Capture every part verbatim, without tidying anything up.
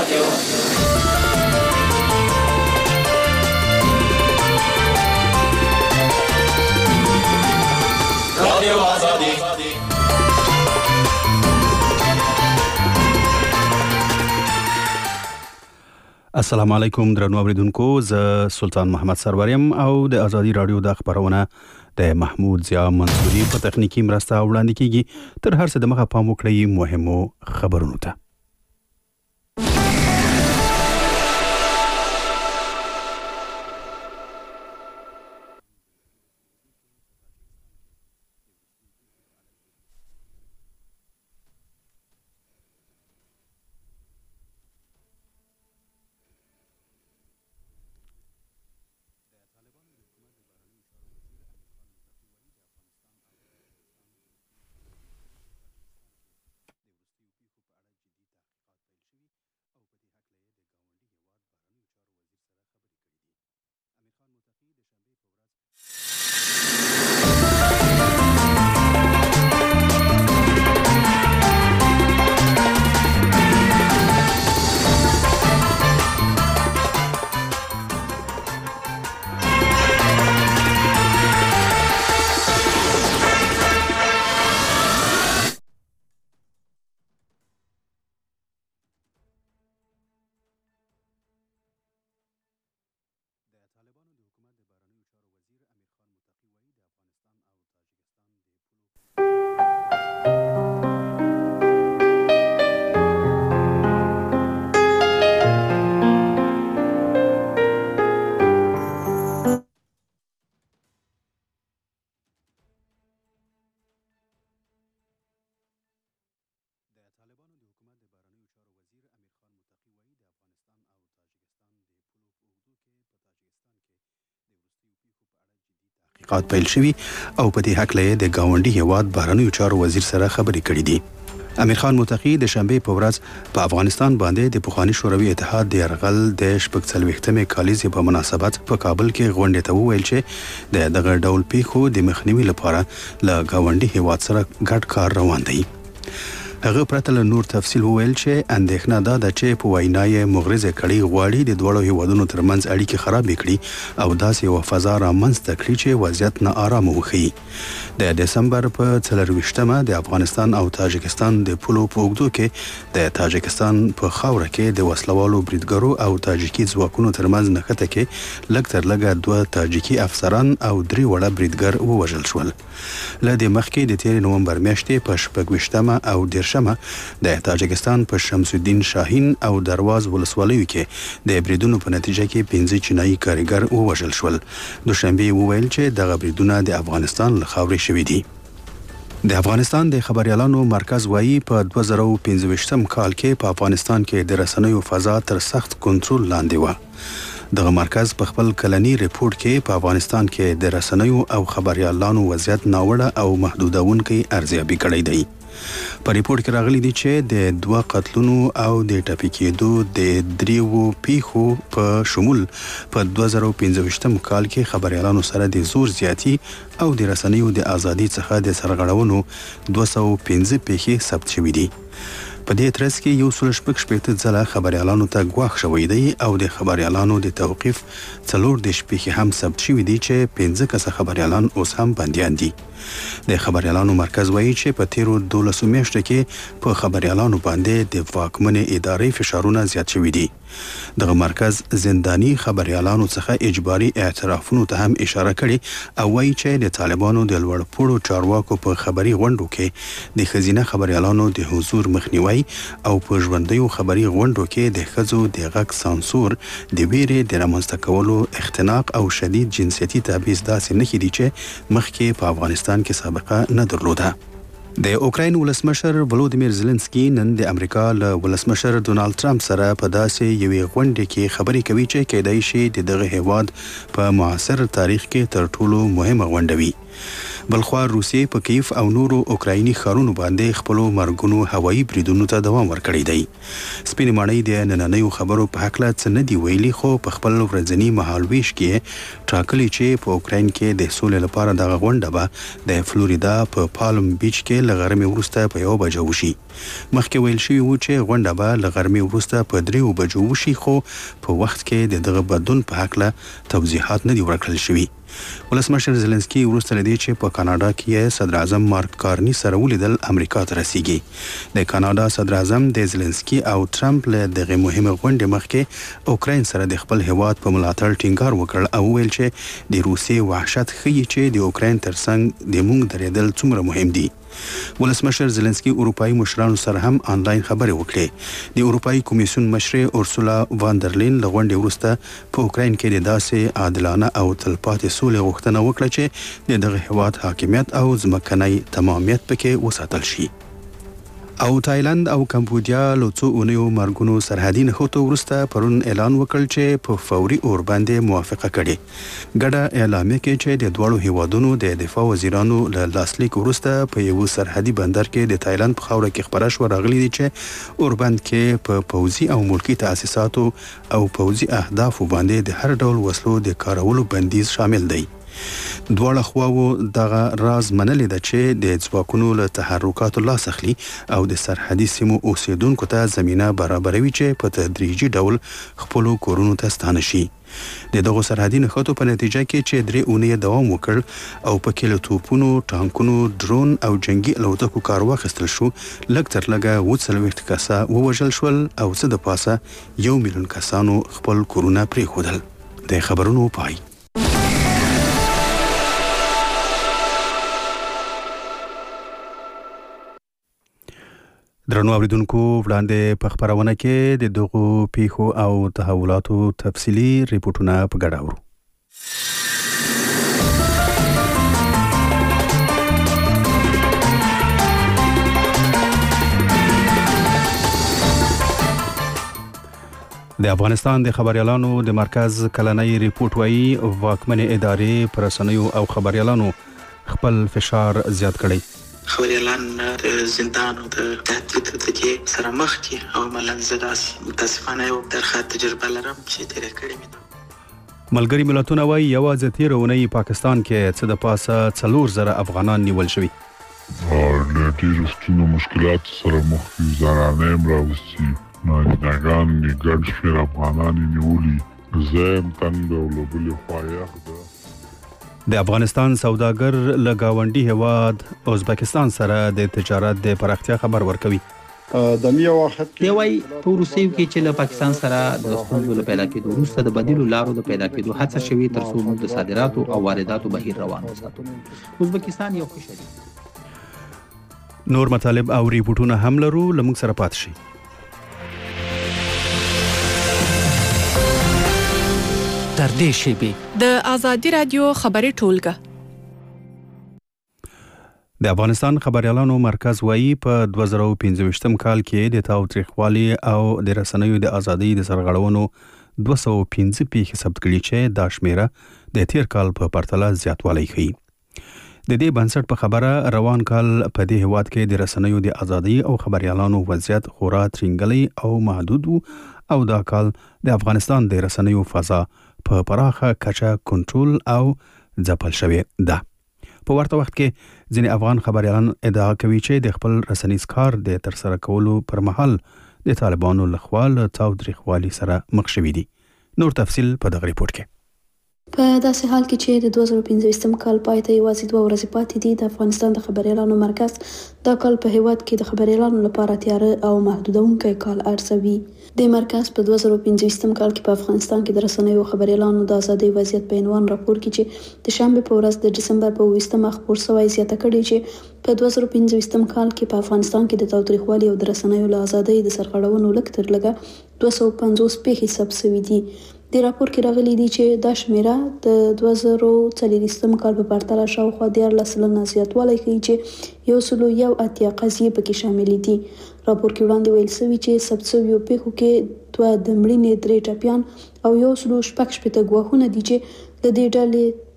رادیو آزادی. السلام علیکم درنو اوریدونکو، زه سلطان محمد سروریم او د ازادي رادیو د خبرونه د محمود ضیا منصوري په تخنیکی مرسته وړاندې کیږي. تر هر څه د مخه پام وکړئ مهمو خبرونو ته. تحقیقات پیل شوي او په دې هکله د گاونډي هیواد بهرنیو چارو وزیر سره خبرې کړې دي. امیر خان متقی د شنبه په ورځ په افغانستان باندې د پخوانی شوروي اتحاد د یرغل د شپږ څلوېښتمې کالیزې په مناسبت په کابل کې غونډې ته وویل چې د دغه ډول پیښو د مخنیوي لپاره له گاونډي هیواد سره ګډ کار روان دی. هغه پرته له نور تفصیل وویل چې اندېښنه ده د چې په وینای مغرضه کړي غواړي د دوړو هیوادونو ترمنځ اړیکې خراب کړي او داسې یو فضا رامنځته کړي چې وضعیت نه آرام وخی. د دسمبر په څلرویشتمه د افغانستان او تاجکستان د پولو په اوږدو کې د تاجکستان په خاوره کې د وسلوالو بریدګرو او تاجیکي ځواکونو ترمنځ نښته کې لږ تر لږه دوه تاجیکي افسران او درې وړه بریدګر ووژل شول. له دې مخکې د تیر نومبر میاشتې په شپږویشتمه او دېرشمه د تاجکستان په شمس الدین شاهین او درواز ولسوالیو کې د بریدونو په نتیجه کې پنځه چینایي کارګر ووژل شول. دوشنبه وویل چې دغه بریدونه د افغانستان له خاورې شوي دي. د افغانستان د خبريالانو مرکز وایي په دوه زره او پنځه ویشتم کال کې په افغانستان کې د رسنیو فضا تر سخت کنټرول لاندې و. دغه مرکز په خپل کلنی ریپورت کې په افغانستان کې د رسنیو او خبريالانو وضعیت ناوړه او محدودونکي ارزیابي کړی دی. په ریپورت کې راغلي دي چې د دوه قتلونو او د ټپي کېدو د دریو پیښو په شمول په دوه زره او پنځه ویشتم کال کې خبريالانو سره د زور زیاتی او د رسنیو د ازادي څخه د سرغړونو دوه سوه او پنځه پیښې ثبت شوې دي. په دې ترڅ کې یو سل شپږ شپېته ځله خبريالانو ته ګواښ شوی دی او د خبريالانو د توقيف څلور د شپې هم ثبت شوی دي چې پنځه کسه خبريالان اوس هم بنديان دي. د خبريالانو مرکز وایي چې په تیرو دولسو میاشتو کې په خبريالانو باندې د واکمنې ادارې فشارونه زیات شوي دي. دغه مرکز زنداني خبريالانو څخه اجباري اعترافونو ته هم اشاره کړي او وایي چې د طالبانو د لوړپوړو چارواکو په خبري غونډو کې د خزینه خبريالانو د حضور مخنیوي او په ژوندیو خبري غونډو کې د ښځو د غږ سانسور، د ویرې د رامنځته کولو، اختناق او شدید جنسیتي تبعیض داسې نښې دي چې مخکې په افغانستان کې سابقه نه درلوده. د اوکراین ولسمشر ولودیمیر زيلنسکي نن د امریکا له ولسمشر ډونالد ټرمپ سره په داسې یوې غونډې کې خبرې کوي چې کېدای شي د دغه هیواد په معاصر تاریخ کې تر ټولو مهمه غونډه وي. بلخوا روسیې په کیف او نورو اوکرایني ښارونو باندې خپلو مرګونو هوایي بریدونو ته دوام ورکړی دی. سپینې ماڼۍ د نننیو خبرو په هکله څه نه دي ویلي، خو په خپل ورځني مهالویش کې ټاکلي چې په اوکراین کې د سولې لپاره دغه غونډه به د فلوریدا په پالم بیچ کې له غرمې وروسته په یو بجه وشي. مخکې ویل شوي وو چې غونډه به له غرمې وروسته په دریو بجو وشي، خو په وخت کې د دغه بدلون په هکله توضیحات نه دي ورکړل شوي. ولسمشر زلنسکي وروسته له دې چې په کاناډا کې صدر اعظم مارک کارني سره ولیدل امریکا ته رسیږي. د کاناډا صدر اعظم د زلنسکي او ټرمپ له دغه مهمه غونډې مخکې اوکراین سره د خپل هیواد په ملاتړ ټینګار وکړ او ویل چې د روسیې وحشت ښیي چې د اوکراین ترڅنګ د موږ درېدل څومره مهم دي. ولسمشر زلنسکي اروپایي مشرانو سره هم آنلاین خبرې وکړې. د اروپایي کمیسیون مشر اورسولا واندرلین له غونډې وروسته په اوکراین کې د داسې عادلانه او تلپاتې سولې غوښتنه وکړه چې د دغه هیواد حاکمیت او ځمکنی تمامیت پکې وساتل شي. او تایلند او کمبودیا له څو اونیو مرګونو سرحدي نښتو وروسته پرون اعلان وکړ چې په فوري اور باندې موافقه کړې. ګډه اعلامیه کې چې د دواړو هیوادونو د دفاع وزیرانو له لاسلیک وروسته په یو سرحدي بندر کې د تایلند په خاوره کې خبره شوه راغلي دي چې اوربند کې په پوځي او ملکي تاسیساتو او پوځي اهدافو باندې د هر ډول وسلو د کارولو بندیز شامل دی. دواړه خواو دغه راز منلې ده چې د ځواکونو له تحرکاتو لاس اخلي او د سرحدي سیمو اوسیدونکو ته زمینه برابروي چې په تدریجي ډول خپلو کورونو ته ستانه شي. د دغو سرحدي نښتو په نتیجه کې چې درې اونۍ دوام وکړ او په کې له توپونو، ټانکونو، ډرون او جنگي الوتکو کار واخیستل شو، لږ تر لږه اووه څلوېښت کسه ووژل شول او څه د پاسه یو میلیون کسانو خپل کورونه پرېښودل. د خبرونو پای. درنو اوریدونکو، وړاندې په خبرونه کې د دغو پیښو او تحولاتو تفصیلي ریپورتونه په ګډه اورو. د افغانستان د خبريالانو د مرکز کلنۍ ریپورت وايي واکمنې ادارې پر رسنیو او خبريالانو خپل فشار زیات کړی. خبريالان د زندان او د تهدید د سره مخ دي او ملنځ داسې متاسفانه یو درخه تجربه لرم چې تیرې کړې مې. ملګري ملتونه وايي یوازې تېره اونۍ پاکستان کې څه د پاسه څلور زره افغانان نیول شوي. له ډېرو ستونزو مشکلات سره مخ دي، زنانه هم راوستي، ناجنګان یې ګډ شمېر افغانان یې نیولي. زه یم تنګ او له بلې خوا یخ ده. د افغانستان سوداګر له ګاونډي هیواد ازبکستان سره د تجارت د پراختیا خبر ورکوي. د یو وخت دی وايي په روسیې کې چې له پاکستان سره د ستونزو له پیدا کېدو وروسته د بدیلو لارو د پیدا کېدو هڅه شوې تر څو موږ د صادراتو او وارداتو بهیر روان وساتو. ازبکستان یو ښه شریک. نور مطالب او ریپورتونه هم لرو، لمونږ سره پات شي. تر دې شیبې د آزادي رادیو خبري ټولګه. د افغانستان خبريالانو مرکز وايي په دوه زره پنځه کال کې د تاوتریخوالي او د رسنیو د ازادۍ د سرغړونو دوه سوه پنځه پیښې ثبت کړي چې دا شمیره د تیر کال په پرتله زیاتوالی ښیي. د دې بنسټ په خبره روان کال په دې هیواد کې د رسنیو د ازادۍ او خبريالانو وضعیت خورا ترنګلی او محدود او دا کال د افغانستان د رسنیو فضا په پراخه کچه کنټرول او ځپل شوې ده. په ورته وخت کې ځینې افغان خبريالان ادعا کوي چې د خپل رسنیز کار د ترسره کولو پر مهال د طالبانو لخوا له تاوتریخوالي سره مخ شوي دي. نور تفصیل په دغه ریپورت کې. په داسې حال کې چې د دوه زره پنځه کال پای ته یوازې دوه ورځې پاتې دي، د افغانستان د خبريالانو مرکز دا کال په هیواد کې د خبريالانو لپاره تیاره او محدودونکی کال ارزوي. د مرکز په دوه زره پنځه کال کې په افغانستان کې د رسنیو خبريالانو د ازادۍ وضعیت په عنوان راپور کې چې د شنبه په ورځ د ډسمبر په اووه خپور شوی زیاته کړې چې په دوه زره پنځه کال کې په افغانستان کې د تاوتریخوالي او د رسنیو له ازادۍ د سرغړونو لږ تر لږه دوه سوه پنځوس پیښې ثبت شوي دي. د راپور کې راغلي دي چې دا شمیره د دوه زره څلوېښت کال په پرتله شاوخوا دیارلس سلنه زیاتوالی ښیي چې یو سلو یو اتیا قضیې پکې شاملې دي. راپور کې وړاندې ویل شوي چې ثبت شویو پیښو کې دوه د مړینې درې ټپیان او یو سلو شپږ شپېته ګواښونه دي چې د دې ډلې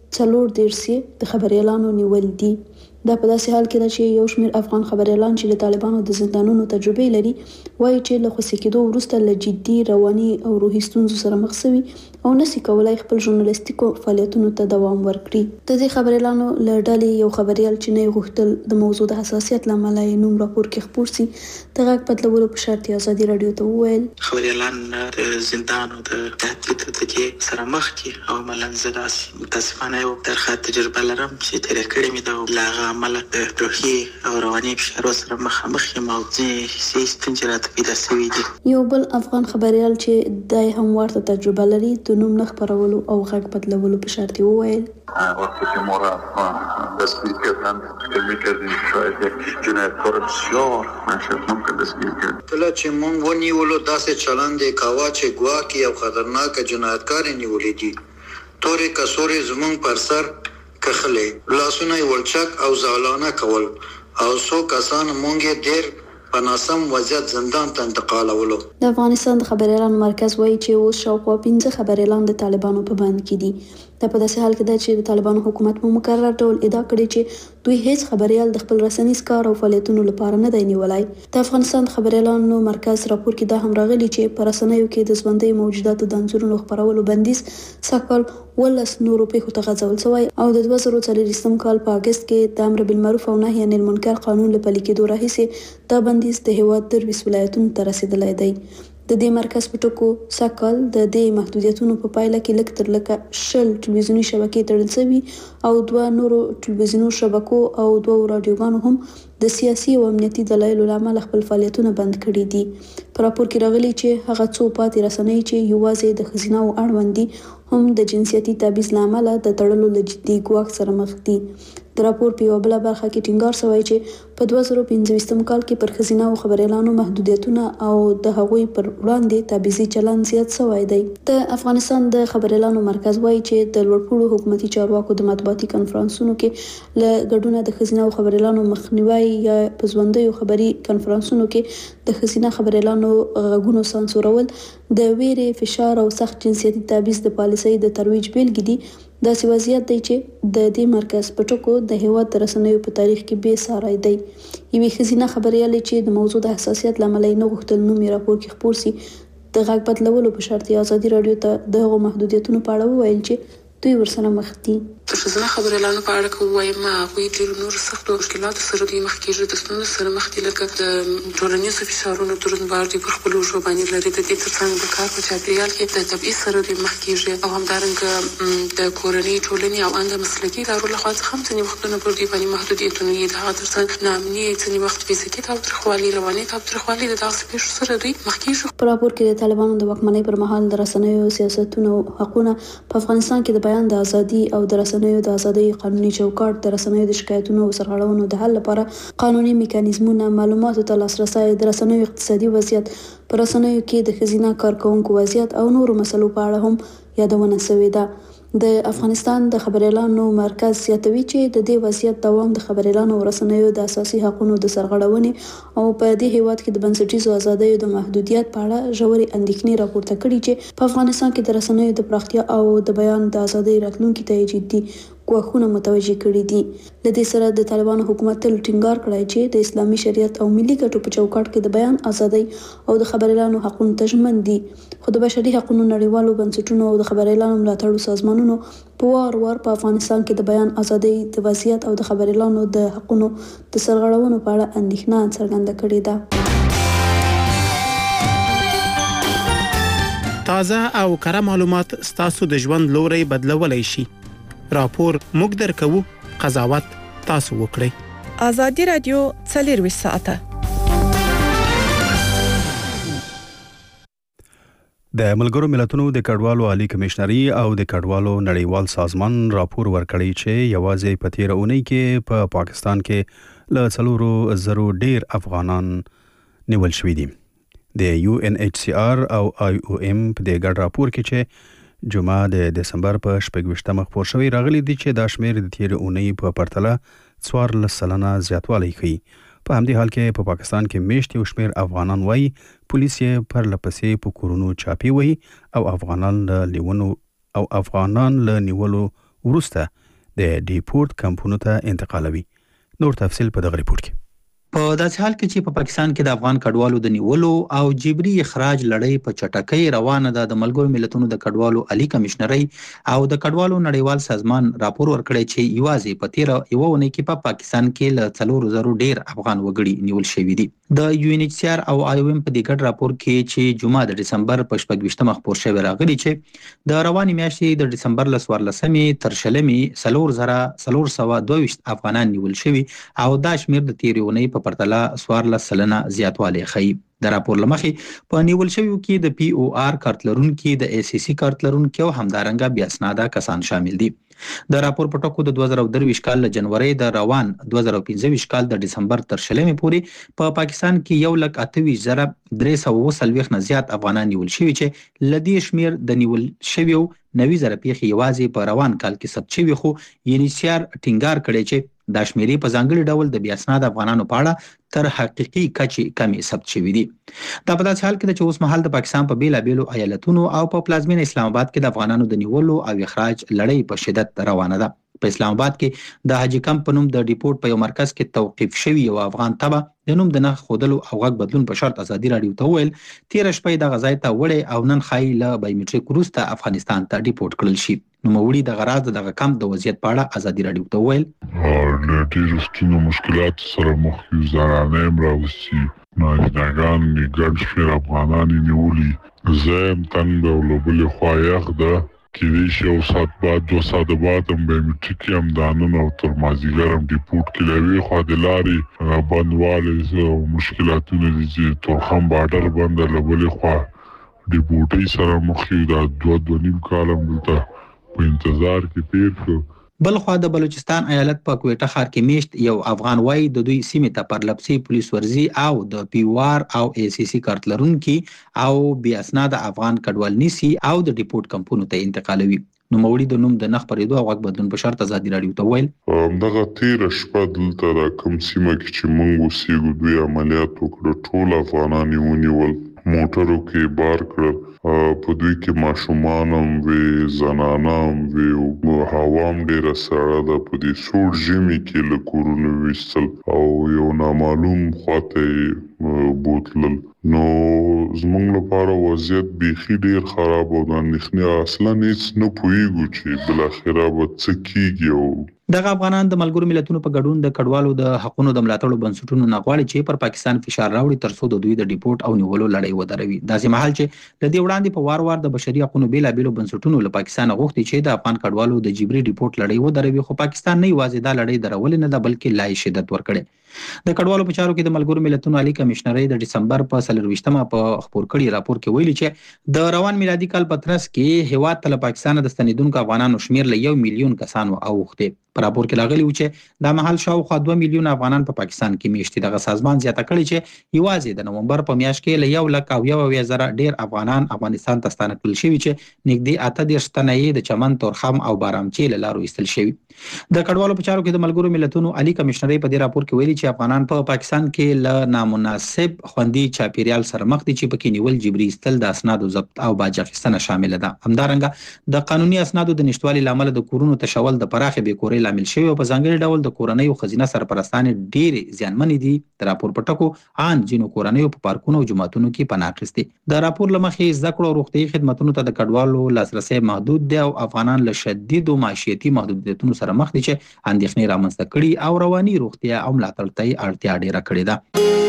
څلور دېرش د خبریالانو نیول دي. دا په داسې حال کې ده چې یو شمېر افغان خبریالان چې د طالبانو د زندانونو تجربې لري وایي چې له خوسي کېدو وروسته له جدي رواني او روحي ستونزو سره مخ شوي او نشي کولای خپل ژورنالیستیکو فعالیتونو ته دوام ورکړي. د دې خبریالانو له ډلې یو خبریال چې نه غوښتل د موضوع د حساسیت له امله یې نوم راپور کې خپور سي د غږ بدلولو په شرط یې ازادي راډیو ته وویل خبریالان د زندانو د تهدید تجربې سره مخ کې او عملاً زه داسې متاسفانه یو درخه تجربه لرم چې تېره کړې مې ده له هغه عمله د روحي او رواني فشارو سره مخامخ یم او ځینې حسي ستونزې راته پیدا شوي دي. یو بل افغان خبریال چې دی هم ورته تجربه لري د نوم نه خپرولو او غږ بدلولو په شرط یې وویل وقتی که ما را دستگیر کردن فکر میکردیم شاید یک جنایتکار بسیار وحشتناک دستگیر کرد. کله چې مونږ ونیولو داسې چلند یې کاوه چې ګواکې یو خطرناک جنایتکار یې نیولی دي. تورې کڅوړې زمونږ پر سر کښلې، لاسونه یې ولچک او زعلانه کول او څو کسان مونږ یې ډېر په ناسم وضعیت زندان ته انتقالولو. د افغانستان د خبریالانو مرکز وایي چې اوس شاوخوا پنځه خبریالان د طالبانو په بند کې دي. دا په داسې حال کې ده چې د طالبانو حکومت په مکرر ډول ادعا کړې چې دوی هیڅ خبریال د خپل رسنیز کار او فعالیتونو لپاره نه دی نیولای. د افغانستان د خبریالانو مرکز راپور کې دا هم راغلي چې په رسنیو کې د ژوندۍ موجوداتو د انځورونو خپرولو بندیز سږکال ولس نورو پیښو ته غځول شوی او د دوه زره څلوېښتم کال په اګست کې د امر بالمعروف او نهي عن المنکر قانون له پلي کېدو راهیسې دا بندیز د هېواد درویشت ولایتونو ته رسېدلی دی. د دې مرکز په ټکو سږکال د دې محدودیتونو په پایله کې لږ تر لږه شل ټلویزیوني شبکې تړل شوي او دوه نورو ټلویزیوني شبکو او دوه راډیوګانو هم د سیاسي او امنیتي دلایلو له امله خپل فعالیتونه بند کړي دي. په راپور کې راغلي چې هغه څو پاتې رسنۍ چې یوازې د ښځینه او اړوند دي هم د جنسیتي تبعیض له امله د تړلو له جدي ګواښ سره مخ دي. د راپور په یوه بله برخه کې ټینګار شوی چې په دوه زره پنځویشتم کال کې پر ښځینه او خبریالانو محدودیتونه او د هغوی پر وړاندې تبعیضي چلند زیات شوی دی. د افغانستان د خبریالانو مرکز وایي چې د لوړپوړو حکومتي چارواکو د مطبوعاتي کنفرانسونو کې له ګډونه د ښځینه او خبریالانو مخنیوی یا په ژوندیو خبري کنفرانسونو کې د ښځینه خبریالانو غږونو سانسورول د ویرې، فشار او سخت جنسیتي تبعیض د پالیسۍ د ترویج بیلګې دي. داسې وضعیت دی چې د دې مرکز په ټکو د هېواد د رسنیو په تاریخ کې بې ساری دی. یوې ښځینه خبریالې چې د موضوع د حساسیت له امله یې نه غوښتل نوم یې راپور کې خپور سي د غږ بدلولو په شرط یې ازادي راډیو ته د هغو محدودیتونو په اړه وویل چې دوی ورسره مخ دي. د ښځینه خبریالانو په اړه که ووایم هغوی ډېرو نورو سختو مشکلاتو سره دوی مخ کېږي، د ستونزو سره مخ دي، لکه د ټولنیزو فشارونو دروندبار دوی پر خپلو اوږو باندې لري. د دې تر څنګ د کار په چاپېریال کې د تبعیض سره دوی مخ کېږي او همدارنګه د کورنۍ، ټولنې او ان د مسلکي ادارو لخوا څخه هم ځینې وختونه پر دوی باندې محدودیتونه وي. د هغه تر څنګ ناامني، ځینې وخت فزیکي تاوتریخوالي، رواني تاوتریخوالي، د دغسې پېښو سره دوی مخ کېږي. په راپور کې د طالبانو د واکمنۍ پر مهال د رسنیو سیاستونو حقونه په افغانستان کې د بیان د ازادي او د رسنیو د ازادۍ قانوني چوکاټ، د رسنیو د شکایتونو او سرغړونو د حل لپاره قانوني میکانیزمونه، معلوماتو ته لاسرسی، د رسنیو اقتصادي وضعیت، په رسنیو کې د ښځینه کارکوونکو وضعیت او نورو مسلو په اړه هم یادونه شوې ده. د افغانستان د خبریالانو مرکز زیاتوي چې د دې وضعیت دوام د خبریالانو او رسنیو د اساسي حقوقو د سرغړونې او په دې هیواد کې د بنسټیزو ازادیو د محدودیت په اړه ژورې اندېښنې راپورته کړي چې په افغانستان کې د رسنیو د پراختیا او د بیان د ازادۍ راتلونکي ته جدي ګواښونه متوجه کړي دي. له دې سره د طالبانو حکومت تل ټینګار کړی چې د اسلامي شریعت او ملي ګټو په چوکاټ کې د بیان ازادۍ او د خبریالانو حقوقو ته ژمن دي، خو د بشري حقوقو نړیوالو بنسټونو او د خبریالانو ملاتړو سازمانونو په وار وار په افغانستان کې د بیان ازادۍ د وضعیت او د خبریالانو د حقوقو د سرغړونو په اړه اندېښنه څرګنده کړې ده. تازه او کره معلومات ستاسو د ژوند لوري بدلولای شي. راپور موږ درکوو، قضاوت تاسو وکړئ. ازادي راډیو څلورویشت ساعته د ملګرو ملتونو د کډوالو عالی کمشنري او د کډوالو نړیوال سازمان راپور ورکړی چې یوازې په تیره اونۍ کې په پا پاکستان کې له څلورو زرو ډیر افغانان نیول شوي دي. د یو ان ایچ سی آر او آی او ایم په دې ګډ راپور کې چې جمعه د دسمبر په شپږویشتمه خپور شوی راغلی دی چې دا شمېر د تیرې اونۍ په پرتله څوارلس سلنه زیاتوالی ښیي. په همدې حال کې په پاکستان کې میشت یو شمېر افغانان وایي پولیس یې پرله پسې په کورونو چاپی وهي او افغانان له لیونو او افغانان له نیولو وروسته د ډیپورت کمپونو ته انتقالوي. نور تفصیل په دغه ریپورت کې. په داسې حال کې چې په پاکستان کې د افغان کډوالو د نیولو او جبري اخراج لړۍ په چټکۍ روانه ده، د ملګرو ملتونو د کډوالو عالی کمشنري او د کډوالو نړیوال سازمان راپور ورکړی چې یوازې په تیر یو ونې کې په پاکستان کې له څلور زرو ډیر افغان وګړي نیول شوي دي. د یو ان ایچ سی آر او آی او ایم په دې ګډ راپور کې چې جمعه د دسمبر په شپږ ویشتمه خپور شوی راغلی چې د روانې میاشتې د دسمبر له څوارلسمې تر شلمې څلور زره څلور سوه دوه ویشت افغانان نیول شوي او دا شمېر د تېرې اونۍ په پرتله څوارلس سلنه زیاتوالی ښیي. د راپور له مخې په نیول شویو کې د پی او آر کارت لرونکي، د ای سی سی کارت لرونکي او همدارنګه بې اسناده کسان شامل دي. د راپور په ټکو د دوه زره درویشت کال له جنورۍ د روان دوه زره پنځه ویشت کال د دسمبر تر شلمې پورې په پاکستان کې یو لک اته ویشت زره درې سوه اووه څلوېښت نه زیات افغانان نیول شوي چې له دې شمېر د نیول شویو نوي زره پیښې یوازې په روان کال کې ثبت شوي، خو یو ان ایچ سی آر ټینګار کړی چې دا شمېرې په ځانګړي ډول د بې اسناده افغانانو په اړه تر حقیقي کچې کمې ثبت شوي دي. دا په داسې حال کې ده چې اوس مهال د پاکستان په بیلابیلو ایالتونو او په پلازمینه اسلام آباد کې د افغانانو د نیولو او اخراج لړۍ په شدت روانه ده. په اسلام آباد کې د حاجی کمپ په نوم د ډیپورت په یو مرکز کې توقیف شوی یو افغان تبع د نوم د نه ښودلو او غږ بدلون په شرط ازادي راډیو ته وویل تېره شپه یې دغه ځای ته وړی او نن ښایي له بایومیټریک وروسته افغانستان ته ډیپورت کړل شي. نوموړي دغه راز د دغه کمپ د وضعیت په اړه ازادي راډیو ته وویل له ډېرو ستونزو مشکلاتو سره مخ یو، زنانه یم راوستي، نارینهګان یې ګڼ شمېر افغانان یې نیولي، زه یم تنګ ده او له بلې خوا یخ ده، کېدای شي یو ساعت بعد دوه ساعته بعد هم بایومیټریک یم دا نن او تر مازدیګر هم ډیپورټ کې له یوې خوا د لارې بندوالی او مشکلاتونه دي چې تورخم باډر بنده، له بلې خوا ډیپورټۍ سره مخ یو. دا دوه دوه نیم کال هم دلته په انتظار کې تیر شو. بل خوا د بلوچستان ایالت په کویټه ښار کې میشت یو افغان وایي د دوی سیمې ته پرلپسې پولیس ورزي او د پی او آر او ای سی سی کارت لرونکي او بې اسناده افغان کډوال نیسي او د ډیپورت کمپونو ته انتقالوي. نوموړي د نوم د نه خپرېدو او غږ بدلون په شرط ازادي راډیو ته وویل همدغه تېره شپه دلته دا کوم سیمه کې چې موږ اوسېږو دوی عملیات وکړه، ټول افغانان یې ونیول، موټرو کې بار کړل، په دوی کې ماشومان هم وې، زنانه هم وې، هوا هم ډېره سړه ده، په دې سوړ ژمي کې له کورونو ویستل او یو نامعلوم خواته یې بوتلل. نو زموږ لپاره وضعیت بیخي ډېر خراب او د اندېښنې اصلا هېڅ نه پوهېږو چې بالاخره به څه کېږي. او دغه افغانان د ملګرو ملتونو په ګډون د کډوالو د حقونو د ملاتړو بنسټونو نه غواړي چې پر پاکستان فشار راوړي ترڅو د دوی د ډیپورت او نیولو لړۍ ودروي. داسې مهال چې له دې وړاندې په وار وار د بشري حقونو بیلابیلو بنسټونو له پاکستان غوښتي چې د افغان کډوالو د جبري ډیپورت لړۍ ودروي، خو پاکستان نه یوازې دا لړۍ درولې نه ده بلکې لا یې شدت ورکړی. د کډوالو په چارو کې د ملګرو ملتونو عالی کمشنري د دسمبر په څلرویشتمه په خپور کړي راپور کې ویلي چې د روان میلادي کال په ترڅ کې هیواد ته له پاکستان د ستنېدونکو افغانانو شمېر له یو میلیون کسانو اوښتی. په راپور کې راغلي و چې دا مهال شاوخوا دوه میلیون افغانان په پاکستان کې میشتي. دغه سازمان زیاته کړې چې یوازې د نومبر په میاشت کې له یو لک او یو اویا زره ډېر افغانان افغانستان ته ستانه کړل شوي چې نږدې اته دېرش تنه یې د چمن، تورخم او بارامچې له لارو ایستل شوي. د کډوالو په چارو کې د ملګرو ملتونو عالی کمشنري په دې راپور کې ویلي چې افغانان په پاکستان کې له نامناسب خوندي چاپیریال سره مخ دي چې پکې نیول، جبري ایستل، د اسنادو ضبط او باج اخیستنه شامل ده. همدارنګه د قانوني اسنادو د نشتوالي له امله د کورونو تشول د پراخې بېکورۍ لامل شوی او په ځانګړي ډول د کورنیو ښځینه سرپرستانې ډېرې زیانمنې دي. د راپور په ټکو ان ځینو کورنیو په پارکونو او جوماتونو کې پناه اخیستې. د راپور له مخې زده کړو او روغتیایي خدمتونو ته د کډوالو لاسرسی محدود دی او افغانان له شدیدو معیشتي محدودیتونو سره مخ دي چې اندېښنې رامنځته کړي او رواني روغتیا او ملاتړ ته یې اړتیا ډېره کړې ده.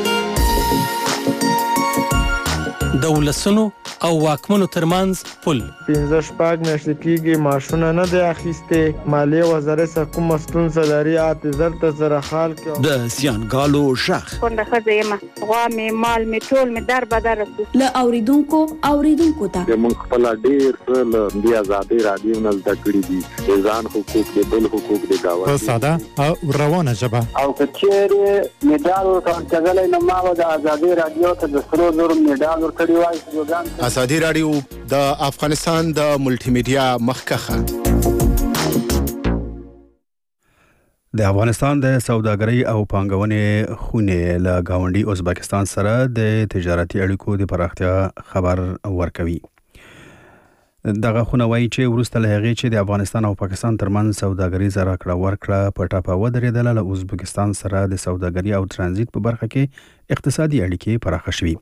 د ولسونو او واکمنو ترمنځ پل پنځه شپږ میاشتې کېږي معاشونه نه دی اخیستې، مالیې وزارت څخه کومه ستونزه لري اته زر ته زره حال کې د زیانګالو غږ کونډه ښځه یم، غوا مې مال مې ټول مې در بدر رسو له اوریدونکو اوریدونکو ته موږ خپل ډېر څه له دې ازادۍ راډیو نه زده کړي دي، د ځان حقوق د بل حقوق د ګاونډي په ساده او روانه ژبه. او که چېرې مډال ورکول کېدلی نو ما به د ازادۍ راډیو ته د سرو زرو مډال ورکړی وای. ازادي راډیو د افغانستان د ملټي میډیا مخکخه. د افغانستان د سوداګرۍ او پانګونې خونې له ګاونډي ازبکستان سره د تجارتي اړیکو د پراختیا خبر ورکوي. دغه خونوي چې ورسته له هغې چې د افغانستان او پاکستان ترمنځ سوداګریزه راکړه ورکړه په ټاپه ودرېدله، له ازبکستان سره د سوداګري او ترانزیت په برخه کې اقتصادي اړیکې پراخه شوي.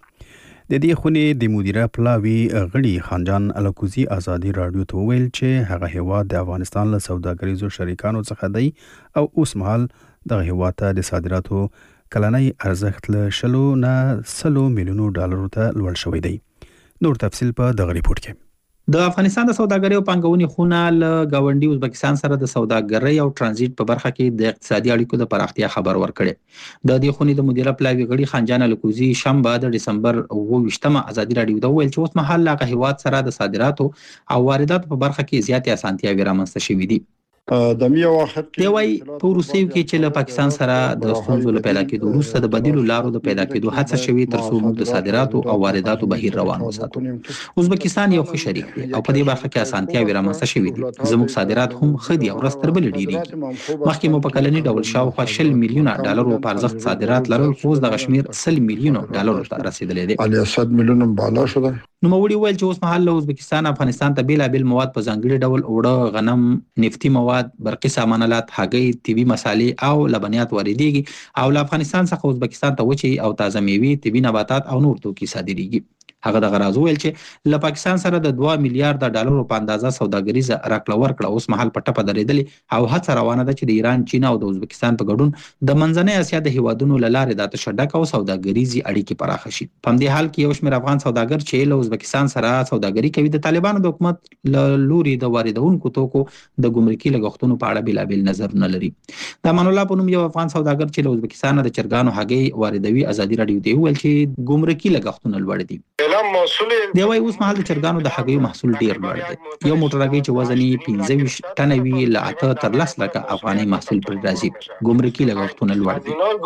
د دې خونې د مدیره پلاوي غړي خانجان الکوزي ازادي رادیو ته وویل چې هغه هیواد د افغانستان له سوداګریزو شریکانو څخه دی او اوس مهال دغه هیواد ته د صادراتو کلنی ارزښت له شلو نه سلو میلیونو ډالرو ته لوړ شوی دی. نور تفصیل په دغه ریپورت کې. د افغانستان د سوداګرۍ او پانګونې خونه له ګاونډي ازبکستان سره د سوداګرۍ او ترانزیت په برخه کې د اقتصادي اړیکو د پراختیا خبر ورکړي. د دې خونې د مدیره پلاوي غړي خانجان الکوزي شنبه د ډسمبر اوه ویشتمه ازادي رادیو ته وویل چې اوس مهال له هیواد سره د صادراتو او وارداتو په برخه کې زیاتې اسانتیاوې رامنځته شوې دي. د میا وخت دی وايي په روسیو کې چې له پاکستان سره د ستونزو له پیدا کېدو وروسته د بدیلو لارو د پیدا کېدو هڅه شوې ترڅو موږ د صادراتو او وارداتو بهیر روان وساتو. ازبکستان یو ښه شریک دی او په دې برخه کې اسانتیاوې رامنځته شوې دي. زموږ صادرات هم ښه دي او ورځ تر بلې ډېرېږي. مخکې مو په کلني ډول شاوخوا شل میلیونه ډالرو په ارزښت صادرات لرل، خو اوس دغه شمېر سل میلیونو ډالرو ته رسېدلی دی. علي صد میلیونه بالا شو ده. نوموړي وویل چې اوس مهال له ازبکستان افغانستان ته بیلابیل مواد په ځانګړي ډول اوړه، غنم، نفتي مواد، برقي سامانالات، هګۍ، طبي مسالې او لبنیات واردېږي او له افغانستان څخه ازبکستان ته وچې او تازه میوې، طبي نباتات او نور توکي صادرېږي. هغه دغه راز وویل چې له پاکستان سره د دوه میلیارډ ډالرو په اندازه سوداګریزه راکړه ورکړه اوس مهال په ټپه درېدلې او هڅه روانه ده چې د ایران، چین او د ازبکستان په ګډون د منځنۍ اسیا د هیوادونو له لارې د تشدد او سوداګریزي اړیکې پراخه شي. په همدې حال کې یو شمېر افغان سوداګر چې له ازبکستان سره سوداګري کوي د طالبانو د حکومت له لوري د واردونکو توکو د ګمرکي لګښتونو په اړه بیلابیل نظرونه لري. د امان الله په نوم یو افغان سوداګر چې له ازبکستان د چرګانو هګۍ واردوي ازادي رادیو ته وویل چې ګمرکي لګښتونه لوړ دي. دی وايي اوس مهال د چرګانو د هګیو محصول ډیر لوړ دی. یو موټر هګۍ چې وزن یې پنځه ویشت ټنه وي له اته تر لس لکه افغانۍ محصول پرې راځي. ګمرکي لګښتونه لوړ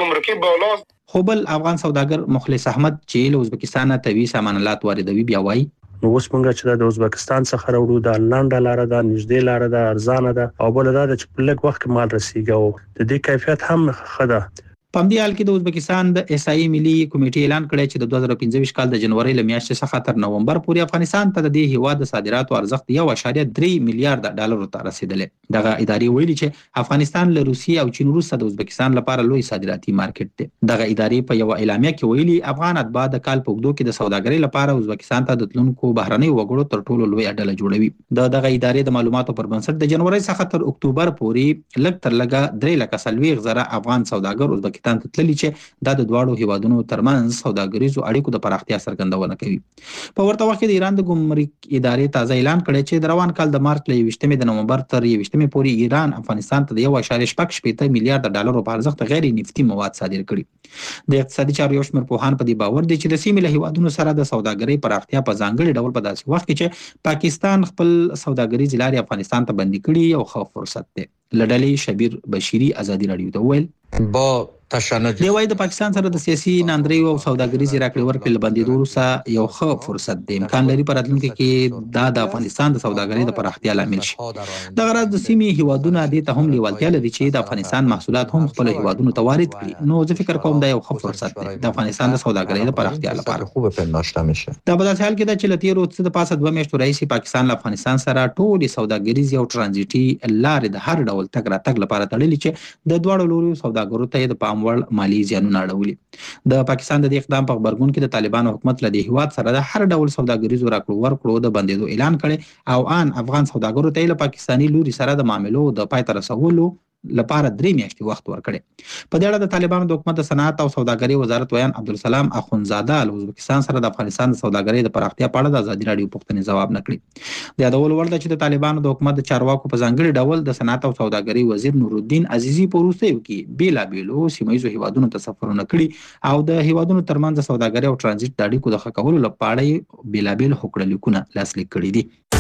دي. خو بل افغان سوداګر مخلص احمد چې له ازبکستان طبي سامانالات واردوي بیا وايي نو اوس موږ چې د ازبکستان څخه راوړو د لنډه لاره ده، نږدې لاره ده، ارزانه ده او بل دا چې په لږ وخت کې مال رسیږي او د دې کیفیت هم ښه ده. په همدې حال کې د ازبکستان د احصایې ملي کمیټې اعلان کړی چې د دوه زره پنځه ویشت کال د جنورۍ له میاشتې څخه تر نومبر پورې افغانستان ته د دې هیواد د صادراتو ارزښت یو اعشاریه درې میلیارډ ډالرو ته رسېدلی. دغه ادارې ویلي چې افغانستان له روسیې او چین وروسته د ازبکستان لپاره لوی صادراتي مارکیټ دی. دغه ادارې په یوه اعلامیه کې ویلي افغان اتباع د کال په اوږدو کې د سوداګرۍ لپاره ازبکستان ته د تلونکو بهرنیو وګړو تر ټولو لویه ډله جوړوي. د دغه ادارې د معلوماتو پر بنسټ د جنورۍ څخه تر اکتوبر پورې لږ تر لږه درې لکه څلوېښت زره افغان سوداګر ازبکستان ته تللي چې دا د دواړو هیوادونو ترمنځ سوداګریزو اړیکو د پراختیا څرګندونه کوي. په ورته وخت کې د ایران د ګمرک ادارې تازه اعلان کړی چې د روان کال د مارچ له یوویشتمې د نومبر تر یوویشتمې پورې ایران افغانستان ته د یو اعشاریه شپږ شپېته میلیارډ ډالرو په ارزښت غیر نفتي مواد صادر کړي. د اقتصادي چارو یو شمېر پوهان په دې باور دي چې د سیمې له هیوادونو سره د سوداګرۍ پراختیا په ځانګړي ډول په داسې وخت کې چې پاکستان خپل سوداګریزې لارې افغانستان ته بندي کړي یو ښه فرصت دی. له ډلې شبیر بشیري ازادي رادیو ته وویل با تشنج دی وايي د پاکستان سره د سیاسي ناندریو او سوداګریزې راکړې ورکړې له بندېدو وروسته یو ښه فرصت دی. امکان لري په راتلونکي کې دا د افغانستان د سوداګرۍ د پراختیا لامل شي. دغه راز د سیمې هیوادونه دې ته هم لیوالتیا لري چې د افغانستان محصولات هم خپل هیوادونو ته وارد کړي. نو زه فکر کوم دا یو ښه فرصت دی د افغانستان د سوداګرۍ د پراختیا لپاره. خوب پنداشته میشه. دا په داسې حال کې ده چې له تېرو څه د پاسه دوه میاشتو راهیسې پاکستان له افغانستان سره ټولې سوداګریزې او ترانزیټي لارې د هر ډول تګ راتګ لپاره تړلي چې د دواړو لورو سوداګرو ته یې د پام وړ مالي زیانونه اړولي. د پاکستان د دې اقدام په غبرګون کې د طالبانو حکومت له دې هیواد سره د هر ډول سوداګریزو راکړو ورکړو د بندېدو اعلان کړي او ان افغان سوداګرو ته له پاکستاني لوري سره د معاملو د پای ته رسولو لپاره درې میاشتې وخت ورکړي. په دې اړه د طالبانو د حکومت د صنعت او سوداګرۍ وزارت ویان عبدالسلام اخونزاده له ازبکستان سره د افغانستان د سوداګرۍ د پراختیا په اړه د ازادي راډیو پوښتنې ځواب نه کړي. د یادولو وړ ده چې د طالبانو د حکومت د چارواکو په ځانګړي ډول د صنعت او سوداګرۍ وزیر نورالدین عزیزي په وروستیو کې بیلابیلو سیمه ییزو هیوادونو ته سفرونه کړي او د هیوادونو ترمنځ د سوداګرۍ او ترانزیت د اړیکو د ښه کولو لپاره بیلابیل هوکړه لیکونه لاسلیک کړي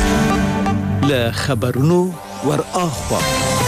دي. له خبرونو ور اخوا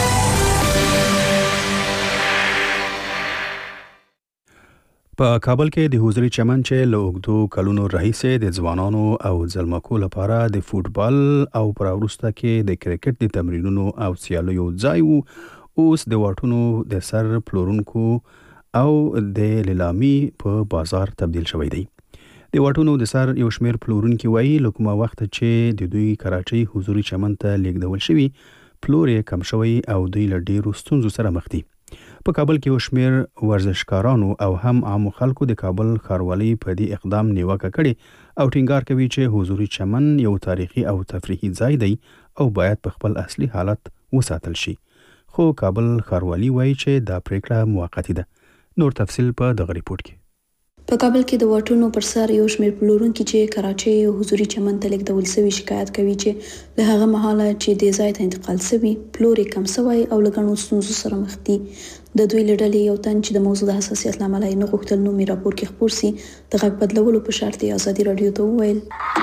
په کابل کې د حضوري چمن چې له اوږدو کلونو راهیسې د ځوانانو او ځلمکو لپاره د فوټبال او پر وروسته کې د کرکټ د تمرینونو او سیالیو ځای وو، اوس د واټونو د سر پلورونکو او د لیلامي په بازار تبدیل شوی دی. د واټونو د سر یو شمېر پلورونکي وایي له کومه وخته چې د دوی کراچۍ حضوري چمن ته لیږدول شوي پلور یې کم شوی او دوی له ډېرو ستونزو سره مخ دي. په کابل کې یو شمېر ورزشکارانو او هم عامو خلکو د کابل ښاروالۍ په دې اقدام نیوکه کړې او ټینګار کوي چې حضوري چمن یو تاریخي او تفریحي ځای دی او باید په خپل اصلي حالت وساتل شي. خو کابل ښاروالي وایي چې دا پریکړه موقتي ده. نور تفصیل په دغه ریپورت کې. په کابل کې د واټونو پر سر یو شمېر پلورونکي چې کراچۍ حضوري چمن ته لیږدول شوي شکایت کوي چې له هغه مهاله چې دې ځای ته انتقال شوي پلور یې کم شوی او له ګڼو ستونزو سره مخ دي. د دوی له ډلې یو تن چې د موضوع د حساسیت له امله یې نه غوښتل نوم یې راپور کې خپور سي د غږ بدلولو په شرط یې ازادي راډیو ته وویل.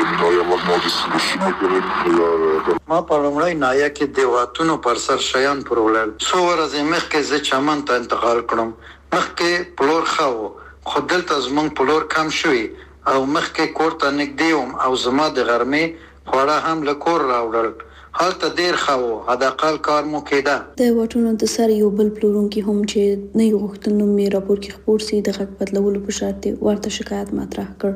ما په لومړۍ ناحیه کې د واټونو پر سر شیان پلورل څو ورځې مخکې زه چمن ته انتقال کړم. مخکې پلور ښه و خو دلته زموږ پلور کم شوی او مخکې کور ته نږدې وم او زما د غرمې خواړه هم له کور راوړل. هلته ډېر ښه و حداقل کار مو کېده. د واټونو د سر یو بل پلورونکي هم چې نه یې غوښتل نوم یې راپور کې خپور سي د غږ بدلولو په شرط یې ورته شکایت مطرح کړ.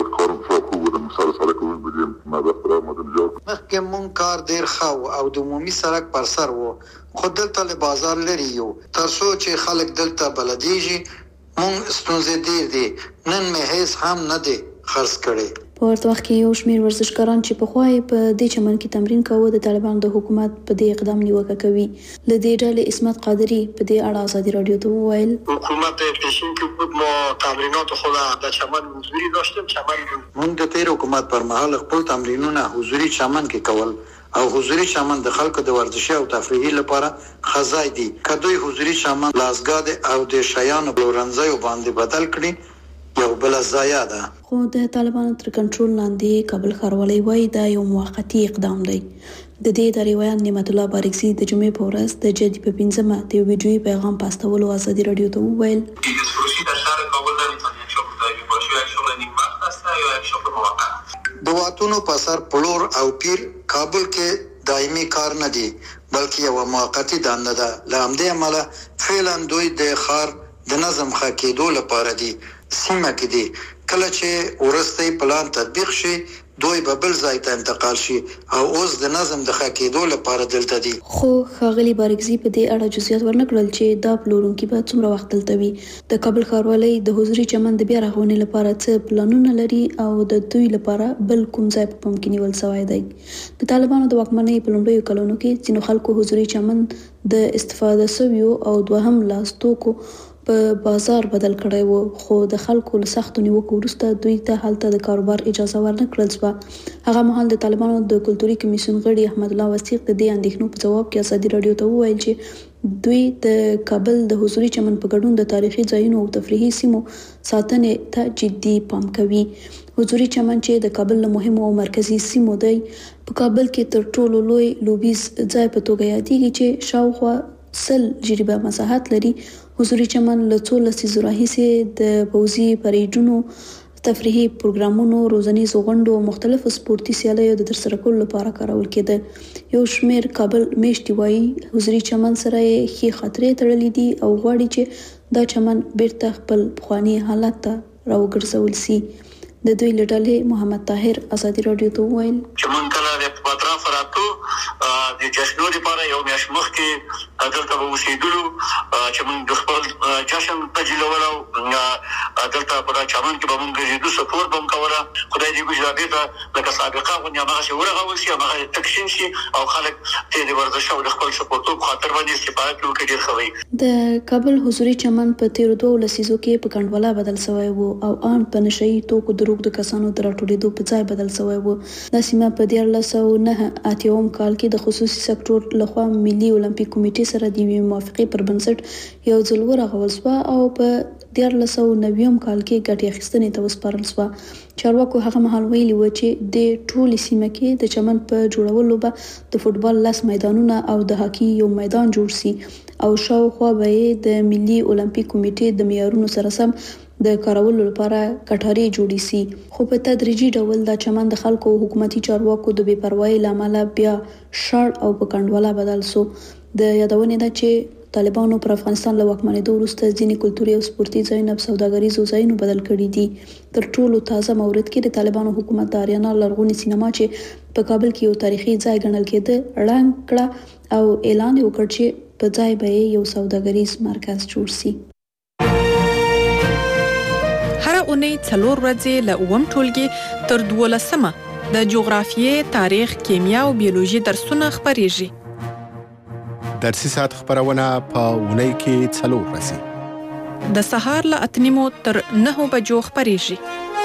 مخکې مونږ کار ډېر ښه و او د عمومي سړک پر سر و خو دلته له بازار لرې یو تر څو چې خلک دلته بلدیږي مونږ ستونزې ډېر دي. نن مې هیڅ هم نه دی خرڅ کړی. په ورته وخت کې یو شمېر ورزشکاران چې پخوا یې په دې چمن کې تمرین کاوه د طالبانو د حکومت په دې اقدام نیوکه کوي. له دې ډلې عصمت قادري په دې اړه ازادي راډیو ته وویل حکومت پیشین کې بود ما تمرینات خود در چمن حضوری داشتیم. چمن مونږ د تیر حکومت پر مهال خپل تمرینونه حضوری چمن کې کول او حضوری چمن د خلکو د ورزشي او تفریحي لپاره خزای دي. که دوی حضوری چمن لازګاد او د شیانو پلورنځیو باندې بدل کړي یو بل ضایع ده. خو د طالبانو تر کنټرول لاندې کابل ښاروالۍ وایي دا یو موقتي اقدام دی. د دې د روایت نعمت الله بارکزي د جمعې په ورځ د جدي په پنځمه د یو ویډیویي پیغام په استولو ازادي راډیو ته وویل د واټونو په سر پلور او پیر کابل کې دایمي کار نه دی بلکې یو موقتي دنده ده. له همدې امله فعلا دوی د ښار د نظم ښه کېدو لپاره دي سیمه کې دي. کله چې وروستی پلان تطبیق شي دوی به بل ځای ته انتقال شي او اوس د نظم د ښه کېدو لپاره دلته دي. خو ښاغلي بارکزي په دې اړه جزئیات ورنه کړل چې دا پلورونکي به څومره وخت دلته وي. د کابل ښاروالۍ د حضوري چمن د بیا رغونې لپاره څه پلانونه لري او د دوی لپاره بل کوم ځای په پام کې نیول شوی دی. د طالبانو د واکمنۍ په لومړیو کلونو کې ځینو خلکو حضوري چمن د استفاده شویو او دوهم لاس توکو په بازار بدل کړی وو خو د خلکو له سختو نیوکو وروسته دوی ته هلته د کاروبار اجازه ورنه کړل شوه. هغه مهال د طالبانو د کلتوري کمیسیون غړي احمد الله وثیق د دې اندېښنو په ځواب کې ازادي راډیو ته وویل چې دوی د کابل د حضوري چمن په ګډون د تاریخي ځایونو او تفریحي سیمو ساتنې ته جدي پام کوي. حضوري چمن چې د کابل له مهمو او مرکزي سیمو دی په کابل کې تر ټولو لوی لوبیز ځای په توګه یادېږي چې شاوخوا سل جریبه مساحت لري. حضوري چمن له څو لسیزو راهیسې د پوځي پریډونو تفریحي پروګرامونو روزنیزو غونډو او مختلفو سپورتي سیالیو د ترسره کولو لپاره کارول کېده. یو شمېر کابل میشتي وایي حضوري چمن سره یې ښې خاطرې تړلې دي او غواړي چې دا چمن بیرته خپل پخواني حالت ته راوګرځول سي. د دوی له ډلې محمد طاهر ازادي راډیو ته وویل چې مونږ کله د اطراف راتلو د جشنو لپاره یو میاشت مخکې دلته به اوسېدلو چې مونږ د خپل جشن تجلیول او دلته په چمن کې به مونږ ګرځېدو سپورت به مو کوله. خدای دې وکړي دا بېرته لکه سابقه غوندې هماغسې ورغول شي هماغسې تکشین شي او خلک ترې د ورزش او د خپل سپورتو په خاطر باندې استفاده کړي وکړي ډېر ښه وي. د کابل حضوري چمن په تېرو دوو لسیزو کې په کنډواله بدل شوی و او ان په نشهیي توکو د د کسانو د راټولېدو په ځای بدل شوی و. دا سیمه په دیارلس سوه نهه اتیاوم کال کې د خصوصي سکتور لخوا ملي اولمپیک کمیټې سره د یوې موافقې پر بنسټ یو ځل ورغول شوه او په دیارلس سوه نویم کال کې ګټې اخیستنې ته وسپارل شوه. چارواکو هغه مهال ویلي و چې د ټولې سیمه کې د چمن په جوړولو به د فوټبال لس میدانونه او د هاکي یو میدان جوړ سي او شاوخوا به یې د ملي اولمپیک کمیټې د معیارونو سره سم د کارولو لپاره کټارې جوړې سي. خو په تدریجي ډول دا چمن د خلکو او حکومتي چارواکو د بې پروایۍ له امله بیا شړ او په کنډواله بدل سو. د یادونې ده چې طالبانو پر افغانستان له واکمنېدو وروسته ځینې کلتوري او سپورتي ځایونه په سوداګریزو ځایونو بدل کړي دي. تر ټولو تازه مورد کې د طالبانو حکومت د آریانا لرغونې سینما چې په کابل کې یو تاریخي ځای ګڼل کېده ړنګ کړه او اعلان یې وکړ چې په ځای به یو سوداګریز مرکز جوړ شي. هر اونۍ څلور ورځې له اووم ټولګي تر دولسمه د جغرافیې، تاریخ، کیمیا او بیولوژي درسونه خپریږي. درسي ساعت خبرونه په اونۍ کې څلور ورځې د سهار له اته نیمو تر نهو بجو خپریږي.